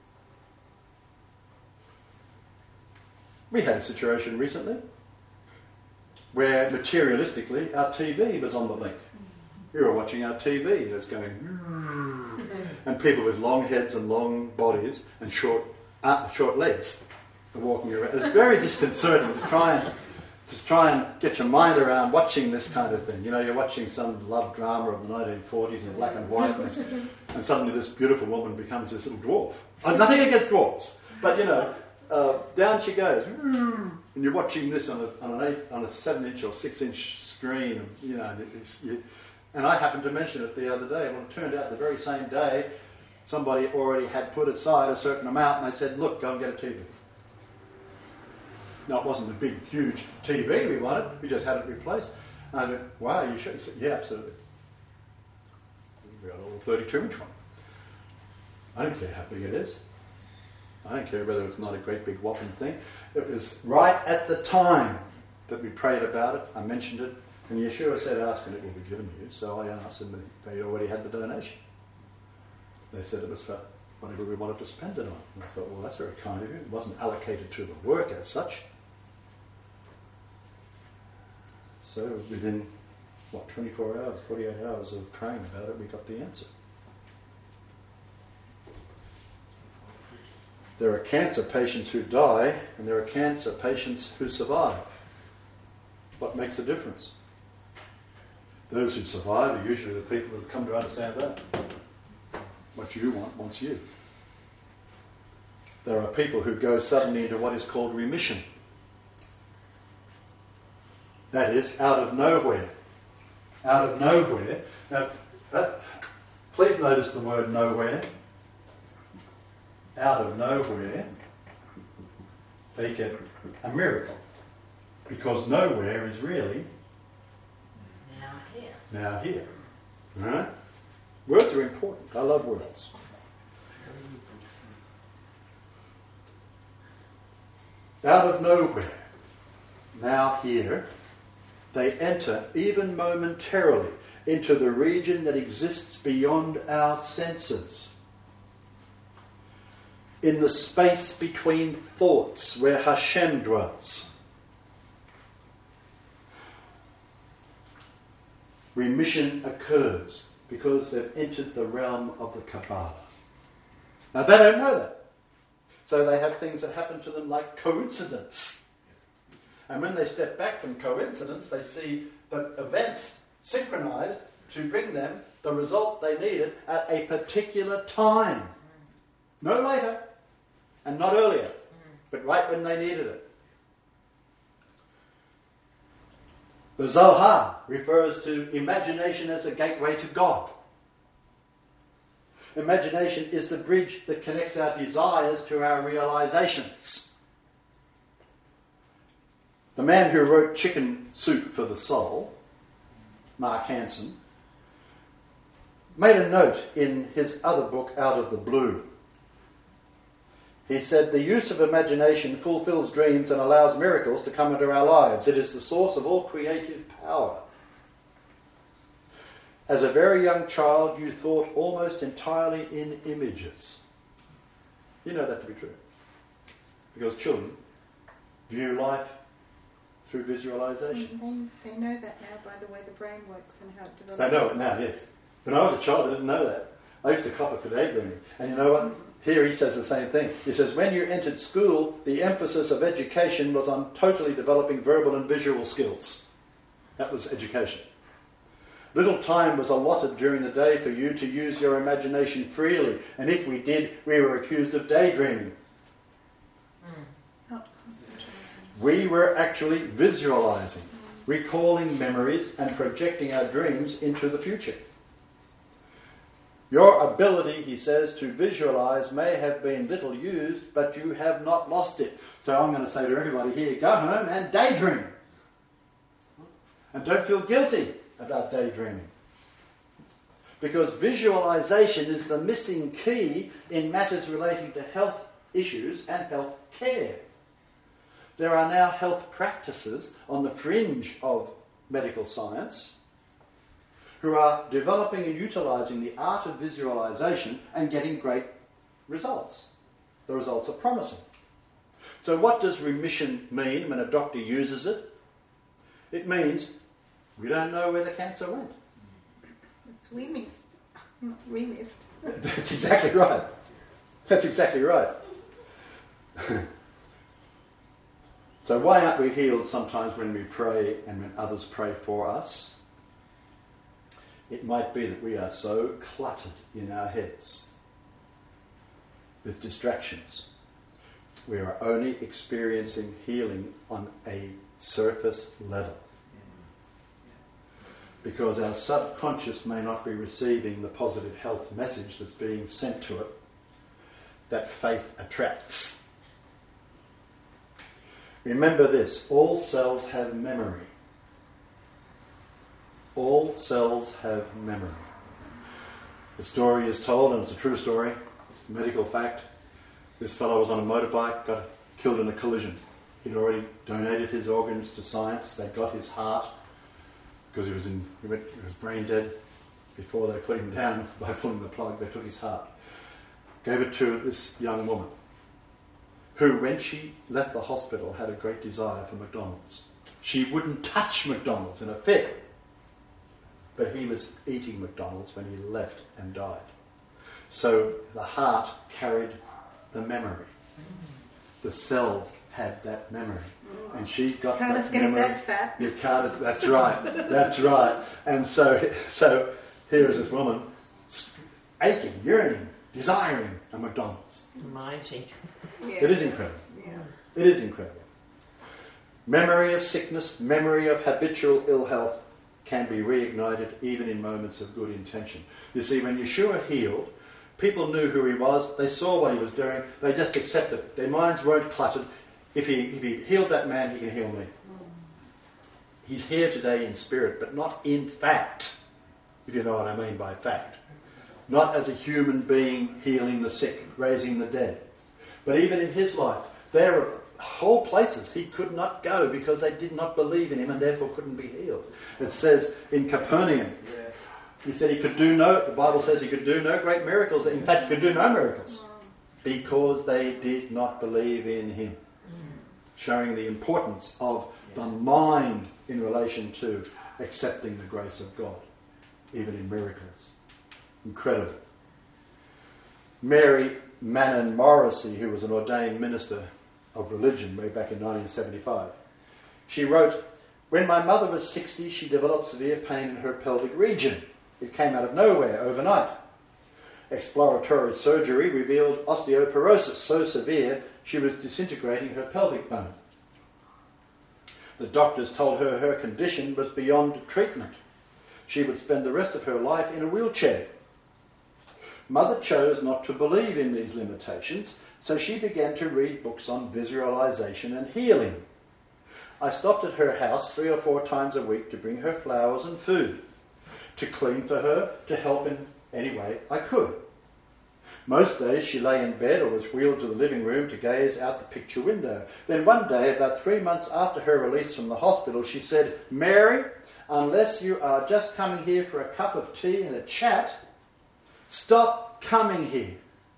We had a situation recently where materialistically our T V was on the link. We were watching our T V that's going, and people with long heads and long bodies and short uh, short legs are walking around. It's very disconcerting to try and Just try and get your mind around watching this kind of thing. You know, you're watching some love drama of the nineteen forties in black and white, and, and suddenly this beautiful woman becomes this little dwarf. Uh, nothing against dwarfs, but you know, uh, down she goes, and you're watching this on a on an eight, on a seven-inch or six-inch screen. And, you know, it's, you, and I happened to mention it the other day. Well, it turned out the very same day, somebody already had put aside a certain amount, and they said, "Look, go and get a T V." No, it wasn't a big, huge T V we wanted. We just had it replaced. And I went, "Wow, are you sure?" He said, "Yeah, absolutely. We got a little thirty-two inch one. I don't care how big it is. I don't care whether it's not a great big whopping thing." It was right at the time that we prayed about it. I mentioned it, and Yeshua said, "Ask and it will be given you." So I asked, and they already had the donation. They said it was for whatever we wanted to spend it on. And I thought, well, that's very kind of you. It wasn't allocated to the work as such. So within, what, twenty-four hours, forty-eight hours of praying about it, we got the answer. There are cancer patients who die, and there are cancer patients who survive. What makes a difference? Those who survive are usually the people who have come to understand that. What you want wants you. There are people who go suddenly into what is called remission. That is, out of nowhere. Out of nowhere. Now, that, please notice the word nowhere. Out of nowhere, they get a miracle. Because nowhere is really Now here. now here. Right? Words are important. I love words. Out of nowhere, now here, they enter, even momentarily, into the region that exists beyond our senses. In the space between thoughts where Hashem dwells. Remission occurs because they've entered the realm of the Kabbalah. Now they don't know that. So they have things that happen to them like coincidence. And when they step back from coincidence, they see the events synchronized to bring them the result they needed at a particular time. No later, and not earlier, but right when they needed it. The Zohar refers to imagination as a gateway to God. Imagination is the bridge that connects our desires to our realizations. The man who wrote Chicken Soup for the Soul, Mark Hansen, made a note in his other book, Out of the Blue. He said, "The use of imagination fulfills dreams and allows miracles to come into our lives. It is the source of all creative power. As a very young child, you thought almost entirely in images." You know that to be true. Because children view life through visualization. They, they know that now by the way the brain works and how it develops. They know it now, yes. When I was a child, I didn't know that. I used to cop it for daydreaming. And you know what? Here he says the same thing. He says, when you entered school, the emphasis of education was on totally developing verbal and visual skills. That was education. Little time was allotted during the day for you to use your imagination freely. And if we did, we were accused of daydreaming. Not concentrating. We were actually visualizing, recalling memories and projecting our dreams into the future. Your ability, he says, to visualize may have been little used, but you have not lost it. So I'm going to say to everybody here, go home and daydream. And don't feel guilty about daydreaming. Because visualization is the missing key in matters relating to health issues and health care. There are now health practices on the fringe of medical science who are developing and utilising the art of visualisation and getting great results. The results are promising. So what does remission mean when a doctor uses it? It means we don't know where the cancer went. It's we missed, not remissed. That's exactly right. That's exactly right. So why aren't we healed sometimes when we pray and when others pray for us? It might be that we are so cluttered in our heads with distractions. We are only experiencing healing on a surface level. Because our subconscious may not be receiving the positive health message that's being sent to it that faith attracts. Remember this, all cells have memory. All cells have memory. The story is told, and it's a true story, medical fact. This fellow was on a motorbike, got killed in a collision. He'd already donated his organs to science. They got his heart because he was in, he, went, he was brain dead. Before they put him down by pulling the plug, they took his heart. Gave it to this young woman, who, when she left the hospital, had a great desire for McDonald's. She wouldn't touch McDonald's in a fit, but he was eating McDonald's when he left and died. So the heart carried the memory. The cells had that memory. And she got Can't that escape memory. that fat. You can't, es- that's right, that's right. And so, so here is this woman aching, yearning, desiring a McDonald's. Mighty. Yeah. It is incredible. Yeah. It is incredible. Memory of sickness, memory of habitual ill health can be reignited even in moments of good intention. You see, when Yeshua healed, people knew who he was, they saw what he was doing, they just accepted it. Their minds weren't cluttered. If he, if he healed that man, he can heal me. He's here today in spirit, but not in fact, if you know what I mean by fact. Not as a human being healing the sick, raising the dead. But even in his life, there are whole places he could not go because they did not believe in him and therefore couldn't be healed. It says in Capernaum, he said he could do no, the Bible says he could do no great miracles. In fact, he could do no miracles because they did not believe in him. Showing the importance of the mind in relation to accepting the grace of God, even in miracles. Incredible. Mary Manon Morrissey, who was an ordained minister of religion way back in nineteen seventy-five, she wrote, "When my mother was sixty, she developed severe pain in her pelvic region. It came out of nowhere overnight. Exploratory surgery revealed osteoporosis so severe she was disintegrating her pelvic bone. The doctors told her her condition was beyond treatment. She would spend the rest of her life in a wheelchair. Mother chose not to believe in these limitations, so she began to read books on visualization and healing. I stopped at her house three or four times a week to bring her flowers and food, to clean for her, to help in any way I could. Most days she lay in bed or was wheeled to the living room to gaze out the picture window. Then one day, about three months after her release from the hospital, she said, 'Mary, unless you are just coming here for a cup of tea and a chat, stop coming here.'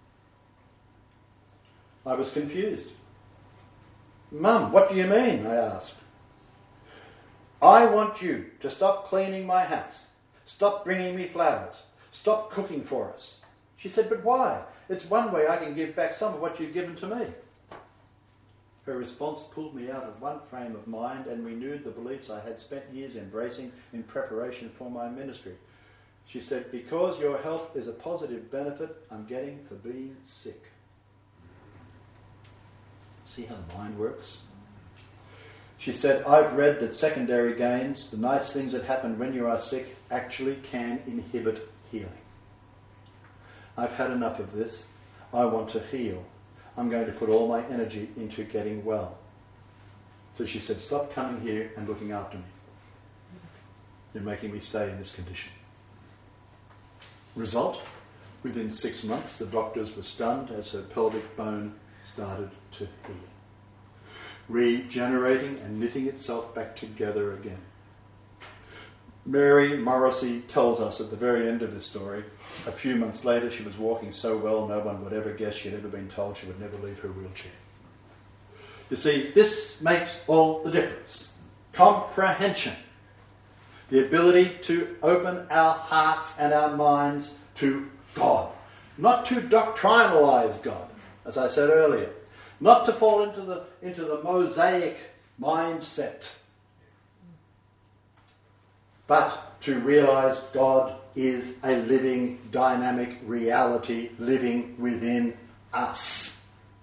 I was confused. 'Mum, what do you mean?' I asked. 'I want you to stop cleaning my house. Stop bringing me flowers. Stop cooking for us.' She said, 'But why? It's one way I can give back some of what you've given to me.' Her response pulled me out of one frame of mind and renewed the beliefs I had spent years embracing in preparation for my ministry. She said, 'Because your help is a positive benefit I'm getting for being sick.' See how the mind works? She said, 'I've read that secondary gains, the nice things that happen when you are sick, actually can inhibit healing. I've had enough of this. I want to heal. I'm going to put all my energy into getting well.' So she said, 'Stop coming here and looking after me. You're making me stay in this condition.' Result, within six months, the doctors were stunned as her pelvic bone started to heal, regenerating and knitting itself back together again. Mary Morrissey tells us at the very end of this story, a few months later she was walking so well no one would ever guess she had ever been told she would never leave her wheelchair. You see, this makes all the difference. Comprehension. The ability to open our hearts and our minds to God. Not to doctrinalize God, as I said earlier. Not to fall into the into the Mosaic mindset. But to realise God is a living, dynamic reality living within us.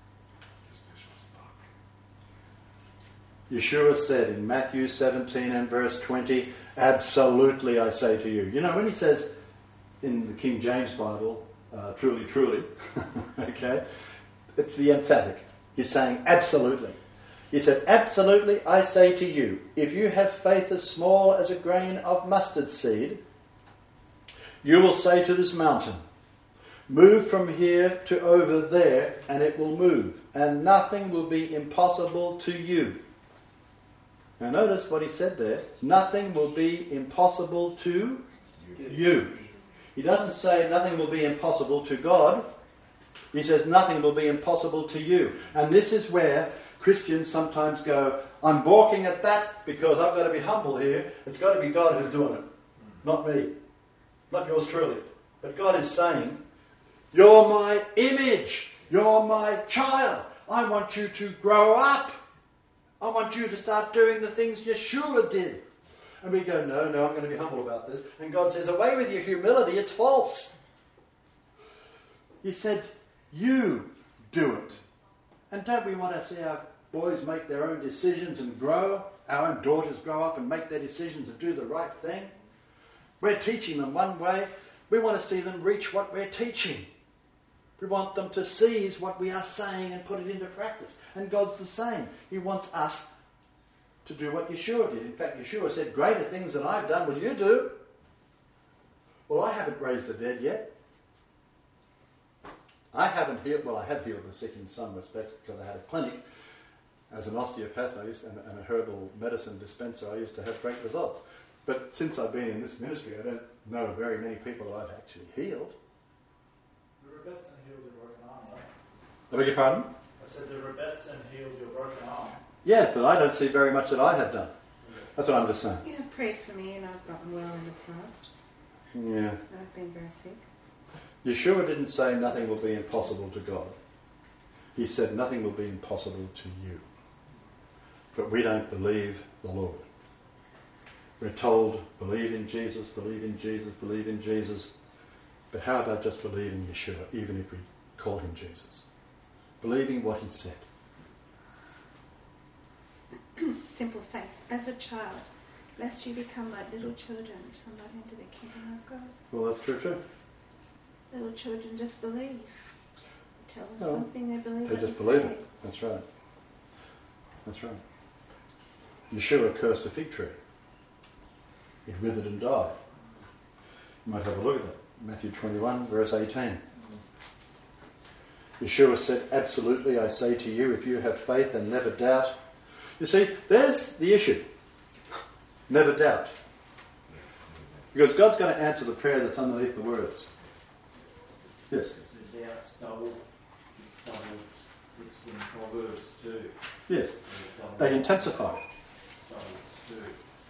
Yeshua said in Matthew seventeen and verse twenty, absolutely I say to you. You know, when he says in the King James Bible, uh, truly, truly, okay, it's the emphatic. He's saying absolutely. He said, absolutely I say to you, if you have faith as small as a grain of mustard seed, you will say to this mountain, move from here to over there, and it will move, and nothing will be impossible to you. Now notice what he said there. Nothing will be impossible to you. He doesn't say nothing will be impossible to God. He says nothing will be impossible to you. And this is where Christians sometimes go, I'm balking at that because I've got to be humble here. It's got to be God who's doing it, not me, not yours truly. But God is saying, you're my image. You're my child. I want you to grow up. I want you to start doing the things Yeshua did. And we go, no, no, I'm going to be humble about this. And God says, away with your humility, it's false. He said, you do it. And don't we want to see our boys make their own decisions and grow? Our own daughters grow up and make their decisions and do the right thing? We're teaching them one way. We want to see them reach what we're teaching. We want them to seize what we are saying and put it into practice. And God's the same. He wants us to do what Yeshua did. In fact, Yeshua said, greater things than I've done will you do. Well, I haven't raised the dead yet. I haven't healed, well, I have healed the sick in some respects because I had a clinic as an osteopath I used, and, and a herbal medicine dispenser. I used to have great results. But since I've been in this ministry, I don't know very many people that I've actually healed. The Rebbetzin healed your broken arm, right? I beg your pardon? I said the Rebbetzin healed your broken arm. Yes, but I don't see very much that I have done. That's what I'm just saying. You have prayed for me and I've gotten well in the past. Yeah. I've been very sick. Yeshua didn't say nothing will be impossible to God. He said nothing will be impossible to you. But we don't believe the Lord. We're told, believe in Jesus, believe in Jesus, believe in Jesus. But how about just believing Yeshua, even if we call him Jesus? Believing what he said. Simple faith. As a child, lest you become like little children, shall not enter the kingdom of God. Well, that's true too. Little children just believe. You tell them No, something, they believe They what just you believe say. it. That's right. That's right. Yeshua cursed a fig tree. It withered and died. You might have a look at that. Matthew twenty-one, verse eighteen. Yeshua said, absolutely, I say to you, if you have faith and never doubt. You see, there's the issue. Never doubt. Because God's going to answer the prayer that's underneath the words. Yes. The doubt's double. It's double. It's in Proverbs too. Yes. They intensify. It's double too.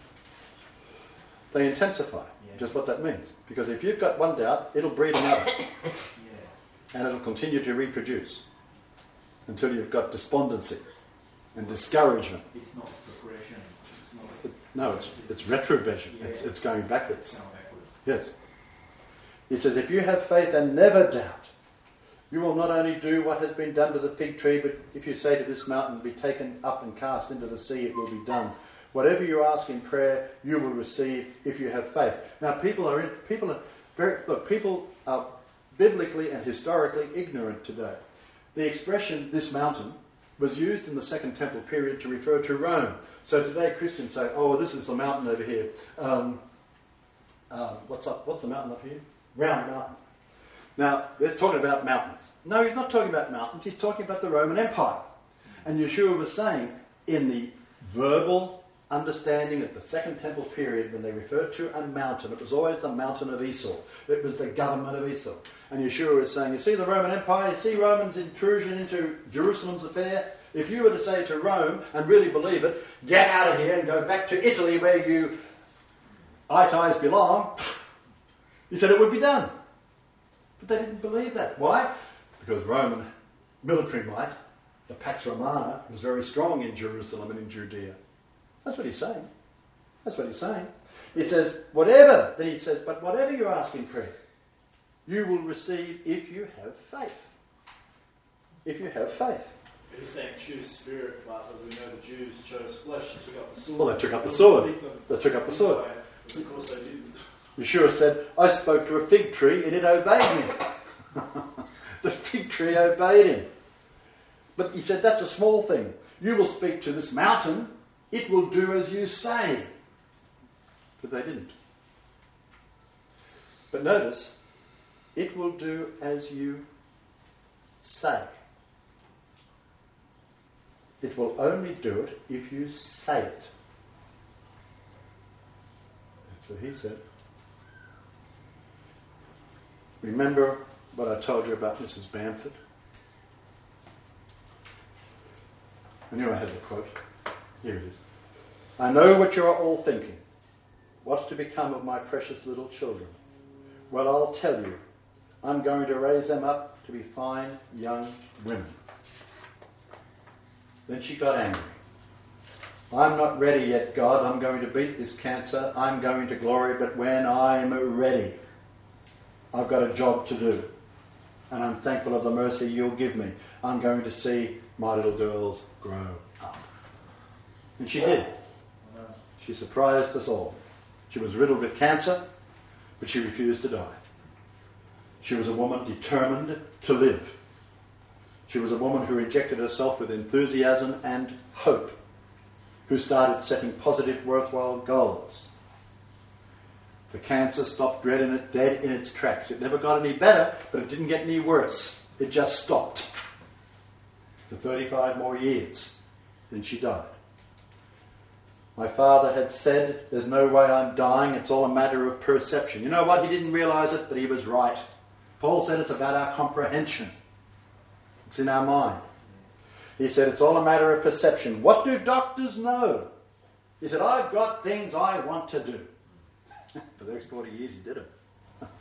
They intensify. Yeah. Just what that means. Because if you've got one doubt, it'll breed another. Yeah. And it'll continue to reproduce until you've got despondency and discouragement. It's not progression. It's not. It, no, it's it's retrovision. Yeah. It's it's going backwards. It's going backwards. Yes. He says, if you have faith and never doubt, you will not only do what has been done to the fig tree, but if you say to this mountain, be taken up and cast into the sea, it will be done. Whatever you ask in prayer, you will receive if you have faith. Now, people are in, people are very look. People are biblically and historically ignorant today. The expression "this mountain" was used in the Second Temple period to refer to Rome. So today, Christians say, "Oh, this is the mountain over here. Um, um, what's up? What's the mountain up here? Round Mountain." Now, they're talking about mountains. No, he's not talking about mountains. He's talking about the Roman Empire. And Yeshua was saying, in the verbal understanding of the Second Temple period, when they referred to a mountain, it was always the mountain of Esau. It was the government of Esau. And Yeshua was saying, you see the Roman Empire, you see Romans' intrusion into Jerusalem's affair? If you were to say to Rome, and really believe it, get out of here and go back to Italy where you itais belong, he said it would be done. But they didn't believe that. Why? Because Roman military might The Pax Romana was very strong in Jerusalem and in Judea. That's what he's saying. That's what he's saying. He says, whatever, then he says, but whatever you ask in prayer, you will receive if you have faith. If you have faith. He's saying choose spirit, but as we know, the Jews chose flesh and took up the sword. Well, they took up the sword. They took up the sword. But of course they didn't. Yeshua said, I spoke to a fig tree and it obeyed me. The fig tree obeyed him. But he said, that's a small thing. You will speak to this mountain, it will do as you say. But they didn't. But notice, it will do as you say. It will only do it if you say it. That's what he said. Remember what I told you about Missus Bamford? I knew I had the quote. Here it is. I know what you are all thinking. What's to become of my precious little children? Well, I'll tell you. I'm going to raise them up to be fine young women. Then she got angry. I'm not ready yet, God. I'm going to beat this cancer. I'm going to glory, but when I'm ready, I've got a job to do. And I'm thankful of the mercy you'll give me. I'm going to see my little girls grow up. And she did. She surprised us all. She was riddled with cancer, but she refused to die. She was a woman determined to live. She was a woman who rejected herself with enthusiasm and hope, who started setting positive, worthwhile goals. The cancer stopped dead in, it, dead in its tracks. It never got any better, but it didn't get any worse. It just stopped. For thirty-five more years. Then she died. My father had said, there's no way I'm dying, it's all a matter of perception. You know what? He didn't realise it, but he was right. Paul said it's about our comprehension. It's in our mind. He said it's all a matter of perception. What do doctors know? He said, I've got things I want to do. For the next forty years he did it.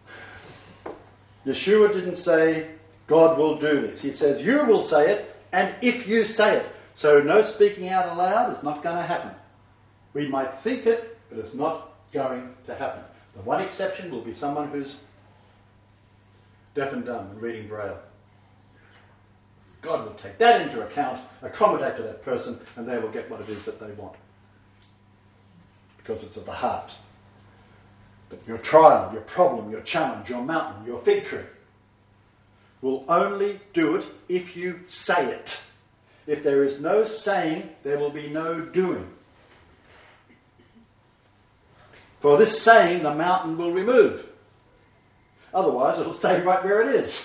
Yeshua didn't say, God will do this. He says, you will say it, and if you say it. So no speaking out aloud is not going to happen. We might think it, but it's not going to happen. The one exception will be someone who's deaf and dumb and reading Braille. God will take that into account, accommodate to that person, and they will get what it is that they want. Because it's of the heart. But your trial, your problem, your challenge, your mountain, your fig tree will only do it if you say it. If there is no saying, there will be no doing. For this saying, the mountain will remove. Otherwise, it will stay right where it is.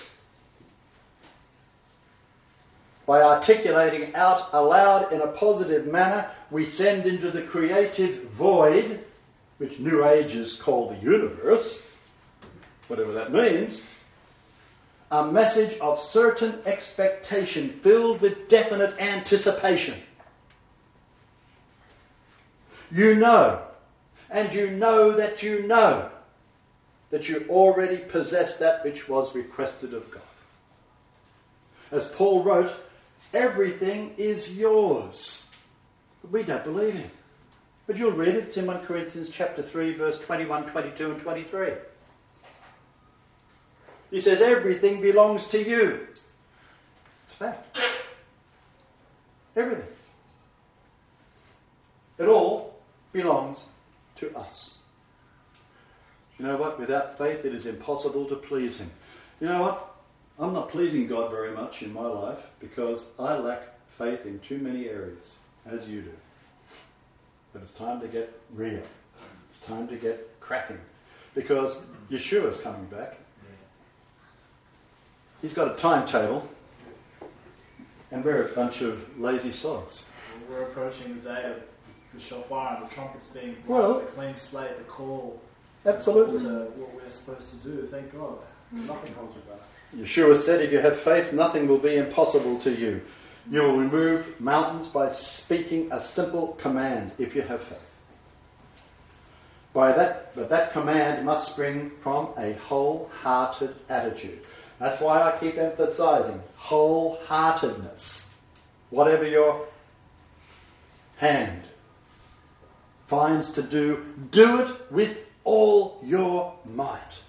By articulating out aloud in a positive manner, we send into the creative void, which New Agers call the universe, whatever that means, a message of certain expectation filled with definite anticipation. You know, and you know that you know, that you already possess that which was requested of God. As Paul wrote, everything is yours. But we don't believe him. But you'll read it. It's in First Corinthians chapter three, verse twenty-one, twenty-two and twenty-three. He says everything belongs to you. It's a fact. Everything. It all belongs to us. You know what? Without faith it is impossible to please him. You know what? I'm not pleasing God very much in my life because I lack faith in too many areas, as you do. But it's time to get real. It's time to get cracking. Because Yeshua's coming back. He's got a timetable. And we're a bunch of lazy sods. We're approaching the day of the shofar and the trumpets being blown, Well, the clean slate, the call. Absolutely. To what we're supposed to do. Thank God. Nothing holds you back. Yeshua said, if you have faith, nothing will be impossible to you. You will remove mountains by speaking a simple command, if you have faith. By that, but that command must spring from a wholehearted attitude. That's why I keep emphasizing wholeheartedness. whatever your hand finds to do, do it with all your might.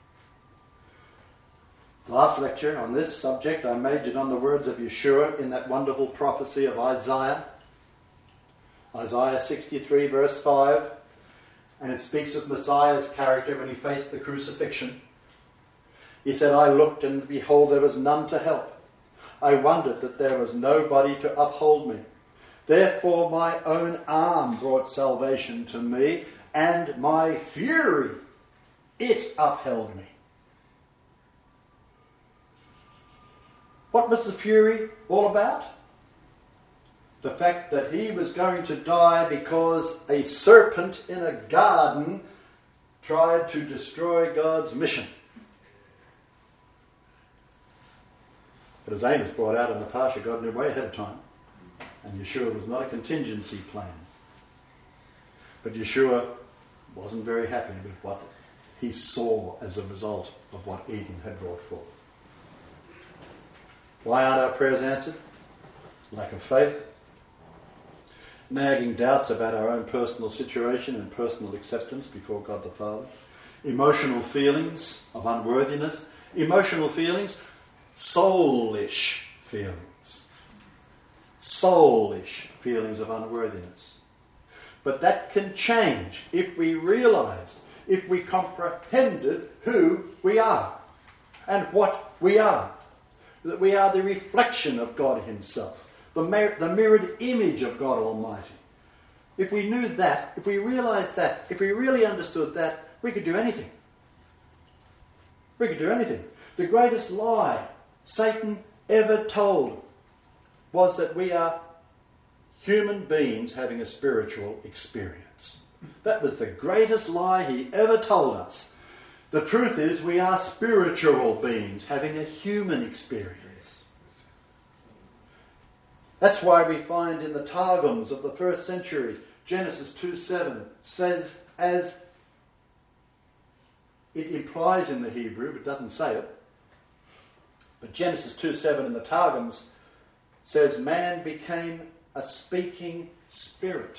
Last lecture on this subject, I majored on the words of Yeshua in that wonderful prophecy of Isaiah. Isaiah sixty-three verse five. And it speaks of Messiah's character when he faced the crucifixion. He said, I looked and behold there was none to help. I wondered that there was nobody to uphold me. Therefore my own arm brought salvation to me, and my fury, it upheld me. What was the fury all about? The fact that he was going to die because a serpent in a garden tried to destroy God's mission. But as Amos brought out in the Parsha, God knew way ahead of time. And Yeshua was not a contingency plan. But Yeshua wasn't very happy with what he saw as a result of what Eden had brought forth. Why aren't our prayers answered? Lack of faith. Nagging doubts about our own personal situation and personal acceptance before God the Father. Emotional feelings of unworthiness. Emotional feelings, soulish feelings. Soulish feelings of unworthiness. But that can change if we realised, if we comprehended who we are and what we are. That we are the reflection of God himself. The, mir- the mirrored image of God Almighty. If we knew that, if we realised that, if we really understood that, we could do anything. We could do anything. The greatest lie Satan ever told was that we are human beings having a spiritual experience. That was the greatest lie he ever told us. The truth is we are spiritual beings having a human experience. That's why we find in the Targums of the first century, Genesis two seven says, as it implies in the Hebrew, but doesn't say it, but Genesis two seven in the Targums says, man became a speaking spirit.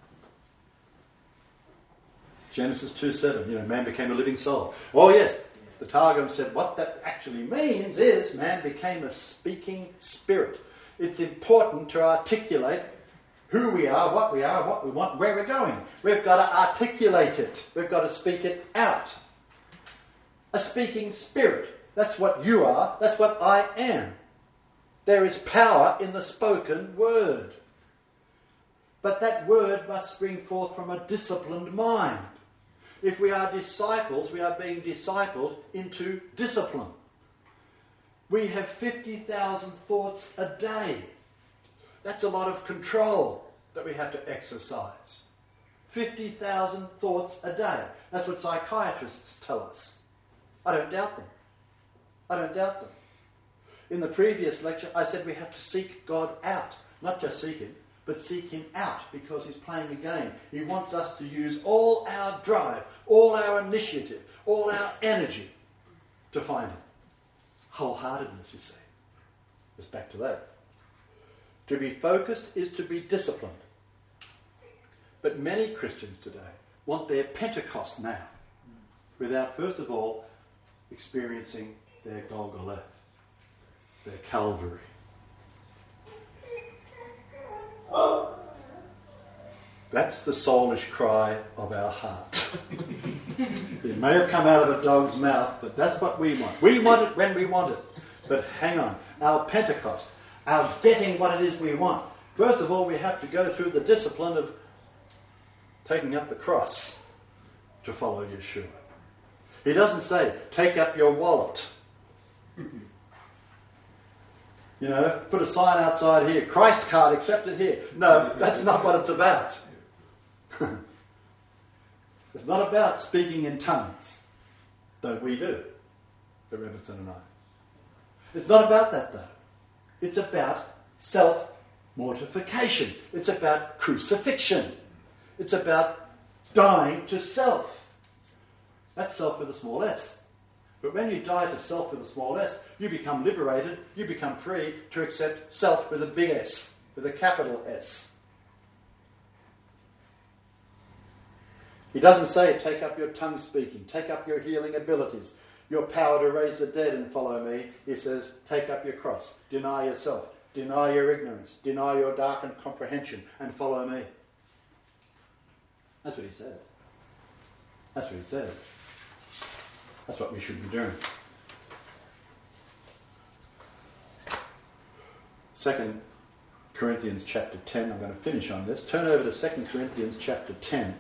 Genesis two seven, you know, man became a living soul. Oh yes, the Targum said what that actually means is man became a speaking spirit. It's important to articulate who we are, what we are, what we want, where we're going. We've got to articulate it. We've got to speak it out. A speaking spirit. That's what you are. That's what I am. There is power in the spoken word. But that word must spring forth from a disciplined mind. If we are disciples, we are being discipled into discipline. We have fifty thousand thoughts a day. That's a lot of control that we have to exercise. fifty thousand thoughts a day. That's what psychiatrists tell us. I don't doubt them. I don't doubt them. In the previous lecture, I said we have to seek God out. Not just seek him, but seek him out because he's playing a game. He wants us to use all our drive, all our initiative, all our energy to find him. Wholeheartedness, you see. Just back to that. To be focused is to be disciplined. But many Christians today want their Pentecost now without, first of all, experiencing their Golgotha, their Calvary. That's the soulish cry of our heart. It may have come out of a dog's mouth, but that's what we want. We want it when we want it. But hang on, our Pentecost, our getting what it is we want. First of all, we have to go through the discipline of taking up the cross to follow Yeshua. He doesn't say, take up your wallet. You know, put a sign outside here, Christ card accepted here. No, that's not what it's about. It's not about speaking in tongues, though we do, the Rebbetzin and I. It's not about that, though. It's about self-mortification. It's about crucifixion. It's about dying to self. That's self with a small s. But when you die to self with a small s, you become liberated, you become free to accept self with a big S, with a capital S. He doesn't say, take up your tongue speaking, take up your healing abilities, your power to raise the dead and follow me. He says, take up your cross, deny yourself, deny your ignorance, deny your darkened comprehension, and follow me. That's what he says. That's what he says. That's what we should be doing. Second Corinthians chapter ten, I'm going to finish on this. Turn over to Second Corinthians chapter ten.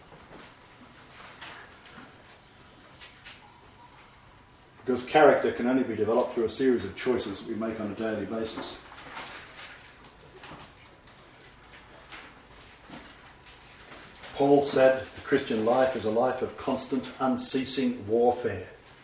Because character can only be developed through a series of choices we make on a daily basis. Paul said the Christian life is a life of constant, unceasing warfare.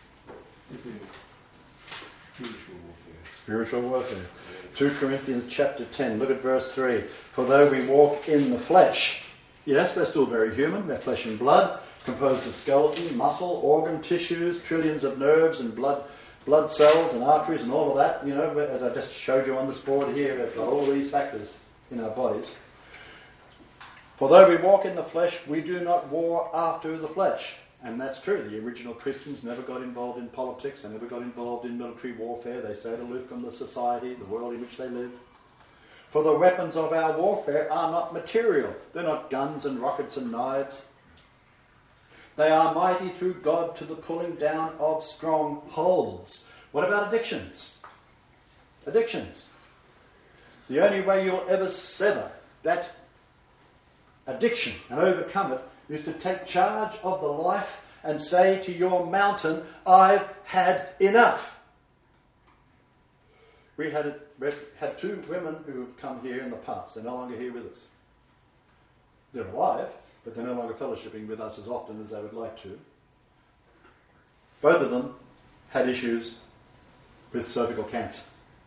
Spiritual warfare. Spiritual warfare. two Corinthians chapter ten, look at verse three. For though we walk in the flesh, yes, we're still very human, we're flesh and blood, composed of skeleton, muscle, organ, tissues, trillions of nerves and blood blood cells and arteries and all of that. You know, as I just showed you on this board here, we've got all these factors in our bodies. For though we walk in the flesh, we do not war after the flesh. And that's true. The original Christians never got involved in politics. They never got involved in military warfare. They stayed aloof from the society, the world in which they lived. For the weapons of our warfare are not material. They're not guns and rockets and knives. They are mighty through God to the pulling down of strongholds. What about addictions? Addictions. The only way you'll ever sever that addiction and overcome it is to take charge of the life and say to your mountain, I've had enough. We had, we had two women who have come here in the past. They're no longer here with us. They're alive, but they're no longer fellowshipping with us as often as they would like to. Both of them had issues with cervical cancer.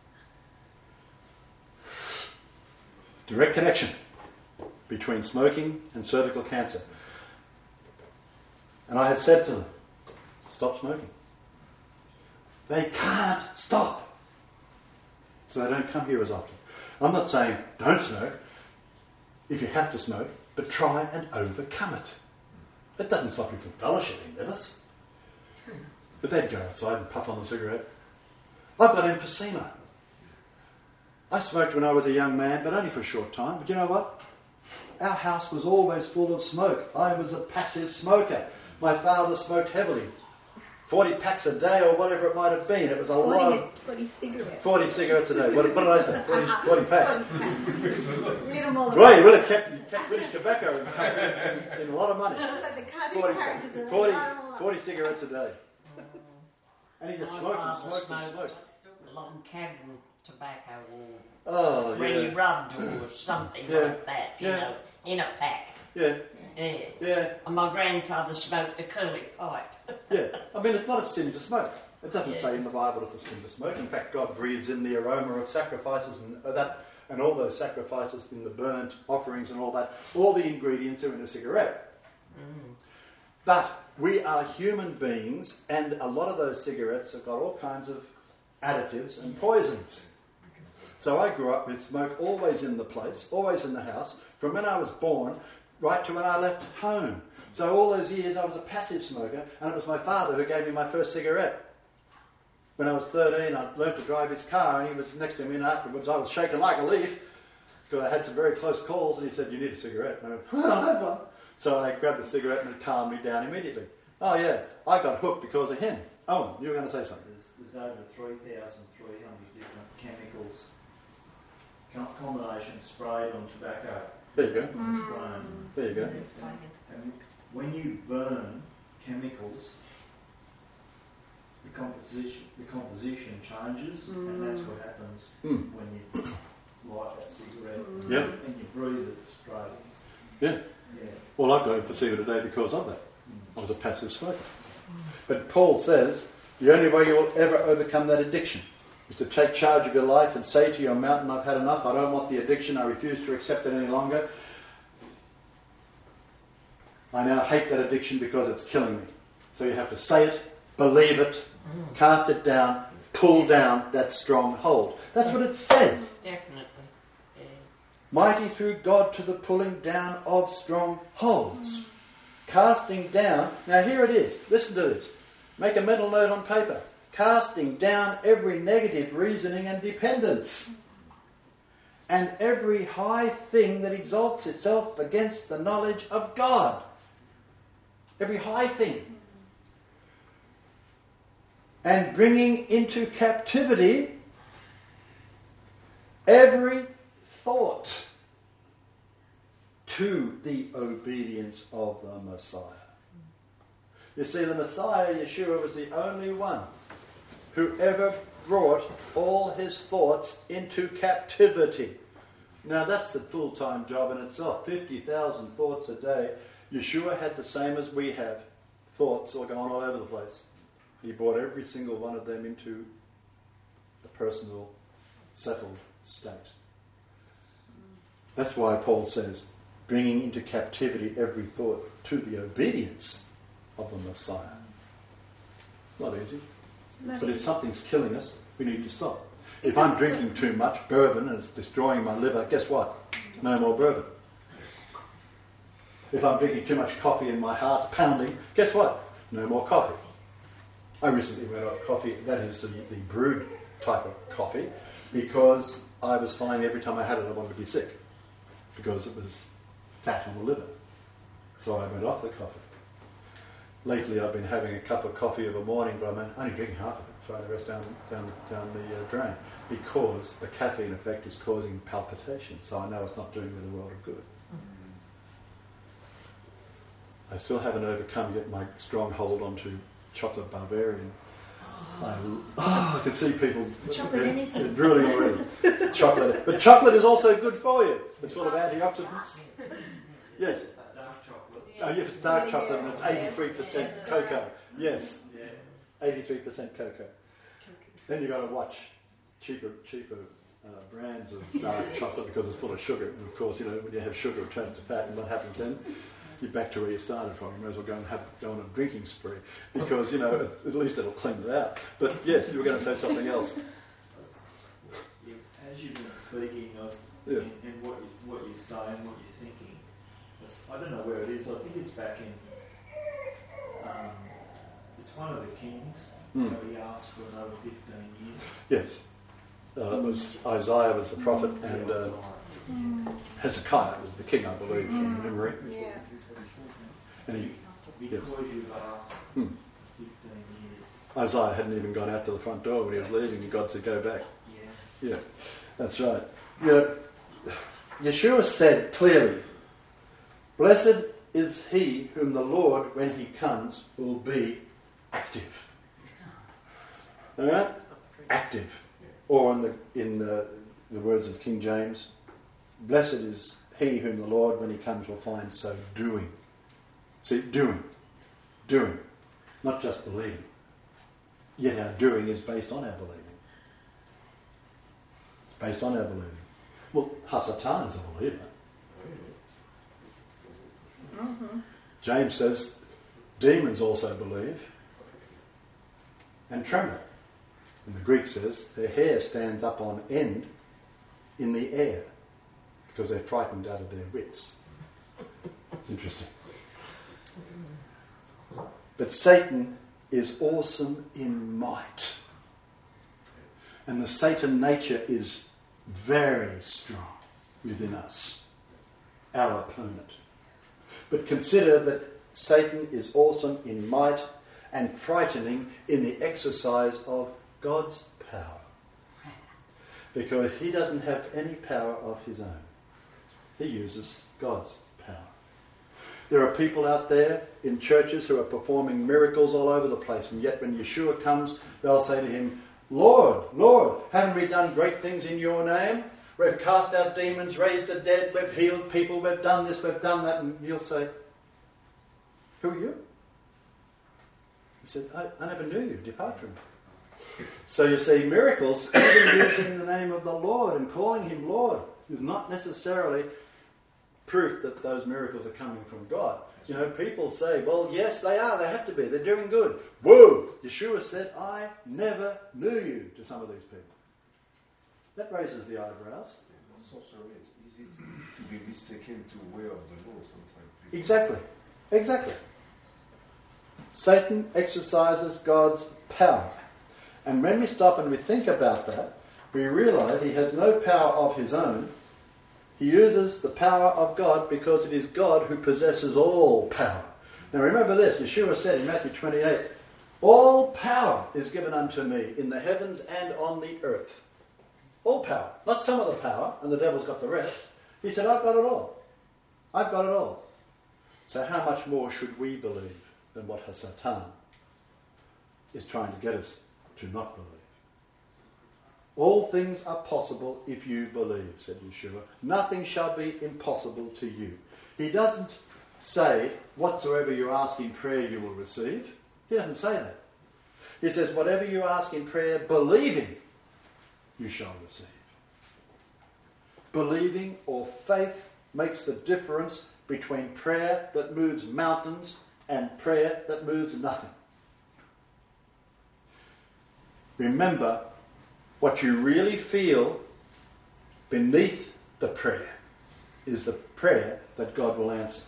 Direct connection between smoking and cervical cancer. And I had said to them, stop smoking. They can't stop. So they don't come here as often. I'm not saying don't smoke if you have to smoke, but try and overcome it. That doesn't stop you from fellowshipping with us. But they'd go outside and puff on the cigarette. I've got emphysema. I smoked when I was a young man, but only for a short time. But you know what? Our house was always full of smoke. I was a passive smoker. My father smoked heavily. forty packs a day or whatever it might have been. It was a lot of... forty cigarettes. forty cigarettes a day. What, what did I say? forty, forty packs. Little more. Well, you would have kept, kept British tobacco in, in a lot of money. Like the cardio forty, characters are forty, like, forty cigarettes a day. And he just My smoked and father smoked and smoked smoked. long candle tobacco or Oh, ready yeah. rubbed or something Yeah. like that, you Yeah. know, in a pack. Yeah, Yeah. yeah, And my grandfather smoked a curly pipe. yeah. I mean, it's not a sin to smoke. It doesn't Yeah. say in the Bible it's a sin to smoke. In fact, God breathes in the aroma of sacrifices and uh, that, and all those sacrifices in the burnt offerings and all that. All the ingredients are in a cigarette. Mm. But we are human beings, and a lot of those cigarettes have got all kinds of additives and poisons. So I grew up with smoke always in the place, always in the house, from when I was born right to when I left home. So all those years I was a passive smoker, and it was my father who gave me my first cigarette. When I was thirteen, I learned to drive his car, and he was next to me, and afterwards I was shaking like a leaf, because I had some very close calls, and he said, you need a cigarette. And I went, well, I'll have one. So I grabbed the cigarette, and it calmed me down immediately. Oh yeah, I got hooked because of him. Owen, you were going to say something. There's, there's over three thousand three hundred different chemicals, com- combinations sprayed on tobacco. There you go. And sprain. There you go. And when you burn chemicals, the composition the composition changes, and that's what happens Mm. when you light that cigarette. Yeah. And you breathe it straight. Yeah. Yeah. Well, I've got emphysema today because of that. I was a passive smoker. But Paul says the only way you'll ever overcome that addiction is to take charge of your life and say to your mountain, I've had enough, I don't want the addiction, I refuse to accept it any longer. I now hate that addiction because it's killing me. So you have to say it believe it, cast it down, pull down that stronghold. That's what it says. Definitely. Yeah. Mighty through God to the pulling down of strongholds. Casting down. Now here it is. Listen to this. Make a mental note on paper. Casting down every negative reasoning and dependence. And every high thing that exalts itself against the knowledge of God. Every high thing. And bringing into captivity every thought to the obedience of the Messiah. You see, the Messiah, Yeshua, was the only one who ever brought all his thoughts into captivity. Now that's a full-time job in itself. fifty thousand thoughts a day. Yeshua had the same as we have. Thoughts all going all over the place. He brought every single one of them into a personal, settled state. That's why Paul says, bringing into captivity every thought to the obedience of the Messiah. It's not easy. Not But if easy. something's killing us, we need to stop. If I'm drinking too much bourbon and it's destroying my liver, guess what? No more bourbon. If I'm drinking too much coffee and my heart's pounding, guess what? No more coffee. I recently went off coffee, that is the, the brewed type of coffee, because I was finding every time I had it I wanted to be sick, because it was fat on the liver. So I went off the coffee. Lately I've been having a cup of coffee of a morning, but I'm only drinking half of it, throwing the rest down, down, down the uh, drain, because the caffeine effect is causing palpitations, so I know it's not doing me the world of good. I still haven't overcome yet my strong hold onto chocolate Bavarian. I, oh, I can see people Chocolate they're, anything. they're drooling already. Chocolate, but chocolate is also good for you. It's full of antioxidants. Yes. Dark chocolate. Oh, yeah, if it's dark Yeah, chocolate yeah. and it's eighty-three percent Yes. cocoa. Yes, Yeah. eighty-three percent cocoa. Then you've got to watch cheaper, cheaper uh, brands of dark chocolate because it's full of sugar. And of course, you know, when you have sugar, it turns to fat, and what happens then? You're back to where you started from. You may as well go and have go on a drinking spree because, you know, at, at least it'll clean it out. But yes, you were going to say something else. You, as you've been speaking, I was, Yes. and, and what, you, what you're saying, what you're thinking, it's- I don't know where it is. I think it's back in. Um, it's one of the kings. Mm. You know, he asked for another fifteen years. Yes. Uh, it was Isaiah was the prophet, and uh, Hezekiah was the king, I believe, from memory. Yeah. And he, Because you've asked Hmm. fifteen years. Isaiah hadn't even gone out to the front door when he was leaving, and God said, "Go back." Yeah. Yeah, that's right. You know, Yeshua said clearly, "Blessed is he whom the Lord, when he comes, will be active." All right? Active. Or in the in the, the words of King James, "Blessed is he whom the Lord, when he comes, will find so doing." See, doing. Doing. Not just believing. Yet our doing is based on our believing. It's based on our believing. Well, Hasatan is a believer. Mm-hmm. James says demons also believe and tremble. And the Greek says their hair stands up on end in the air because they're frightened out of their wits. It's interesting. But Satan is awesome in might. And the Satan nature is very strong within us, our opponent. But consider that Satan is awesome in might and frightening in the exercise of God's power. Because he doesn't have any power of his own. He uses God's power. There are people out there in churches who are performing miracles all over the place, and yet when Yeshua comes, they'll say to him, "Lord, Lord, haven't we done great things in your name? We've cast out demons, raised the dead, we've healed people, we've done this, we've done that." And you'll say, "Who are you?" He said, I, I never knew you, depart from me. So you see, miracles, even using the name of the Lord and calling him Lord, is not necessarily proof that those miracles are coming from God. You know, people say, well, yes, they are. They have to be. They're doing good. Whoa! Yeshua said, I never knew you to some of these people. That raises the eyebrows. Sorcery, it's easy to, to be mistaken to way of the Lord sometimes. Exactly. Exactly. Satan exercises God's power. And when we stop and we think about that, we realize he has no power of his own. He uses the power of God because it is God who possesses all power. Now remember this, Yeshua said in Matthew twenty-eight, all power is given unto me in the heavens and on the earth. All power. Not some of the power, and the devil's got the rest. He said, I've got it all. I've got it all. So how much more should we believe than what Hasatan is trying to get us to not believe? All things are possible if you believe, said Yeshua. Nothing shall be impossible to you. He doesn't say, whatsoever you ask in prayer you will receive. He doesn't say that. He says, whatever you ask in prayer, believing, you shall receive. Believing or faith makes the difference between prayer that moves mountains and prayer that moves nothing. Remember, what you really feel beneath the prayer is the prayer that God will answer.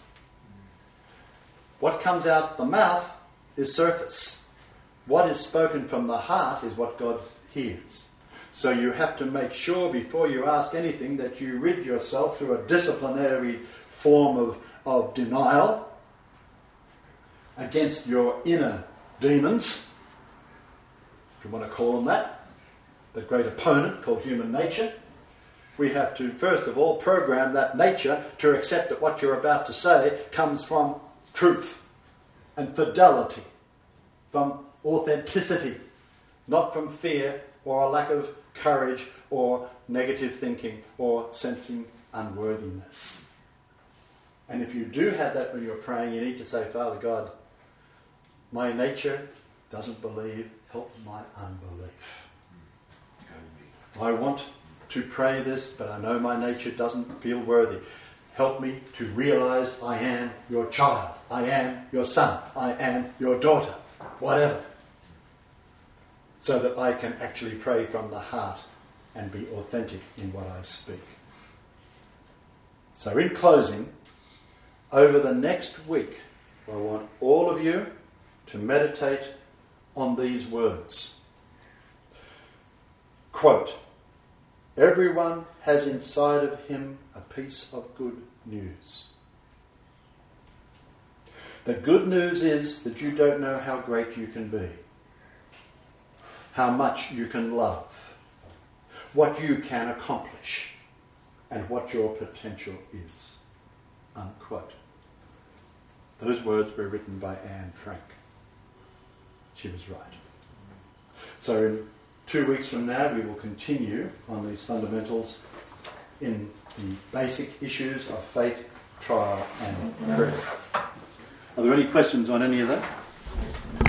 What comes out the mouth is surface. What is spoken from the heart is what God hears. So you have to make sure before you ask anything that you rid yourself through a disciplinary form of, of denial against your inner demons, if you want to call them that, the great opponent called human nature. We have to, first of all, program that nature to accept that what you're about to say comes from truth and fidelity, from authenticity, not from fear or a lack of courage or negative thinking or sensing unworthiness. And if you do have that when you're praying, you need to say, Father God, my nature doesn't believe, help my unbelief. I want to pray this, but I know my nature doesn't feel worthy. Help me to realize I am your child. I am your son. I am your daughter. Whatever. So that I can actually pray from the heart and be authentic in what I speak. So in closing, over the next week, I want all of you to meditate on these words. Quote, everyone has inside of him a piece of good news. The good news is that you don't know how great you can be, how much you can love, what you can accomplish, and what your potential is. Unquote. Those words were written by Anne Frank. She was right. So in two weeks from now, we will continue on these fundamentals in the basic issues of faith, trial, and prayer. Are there any questions on any of that?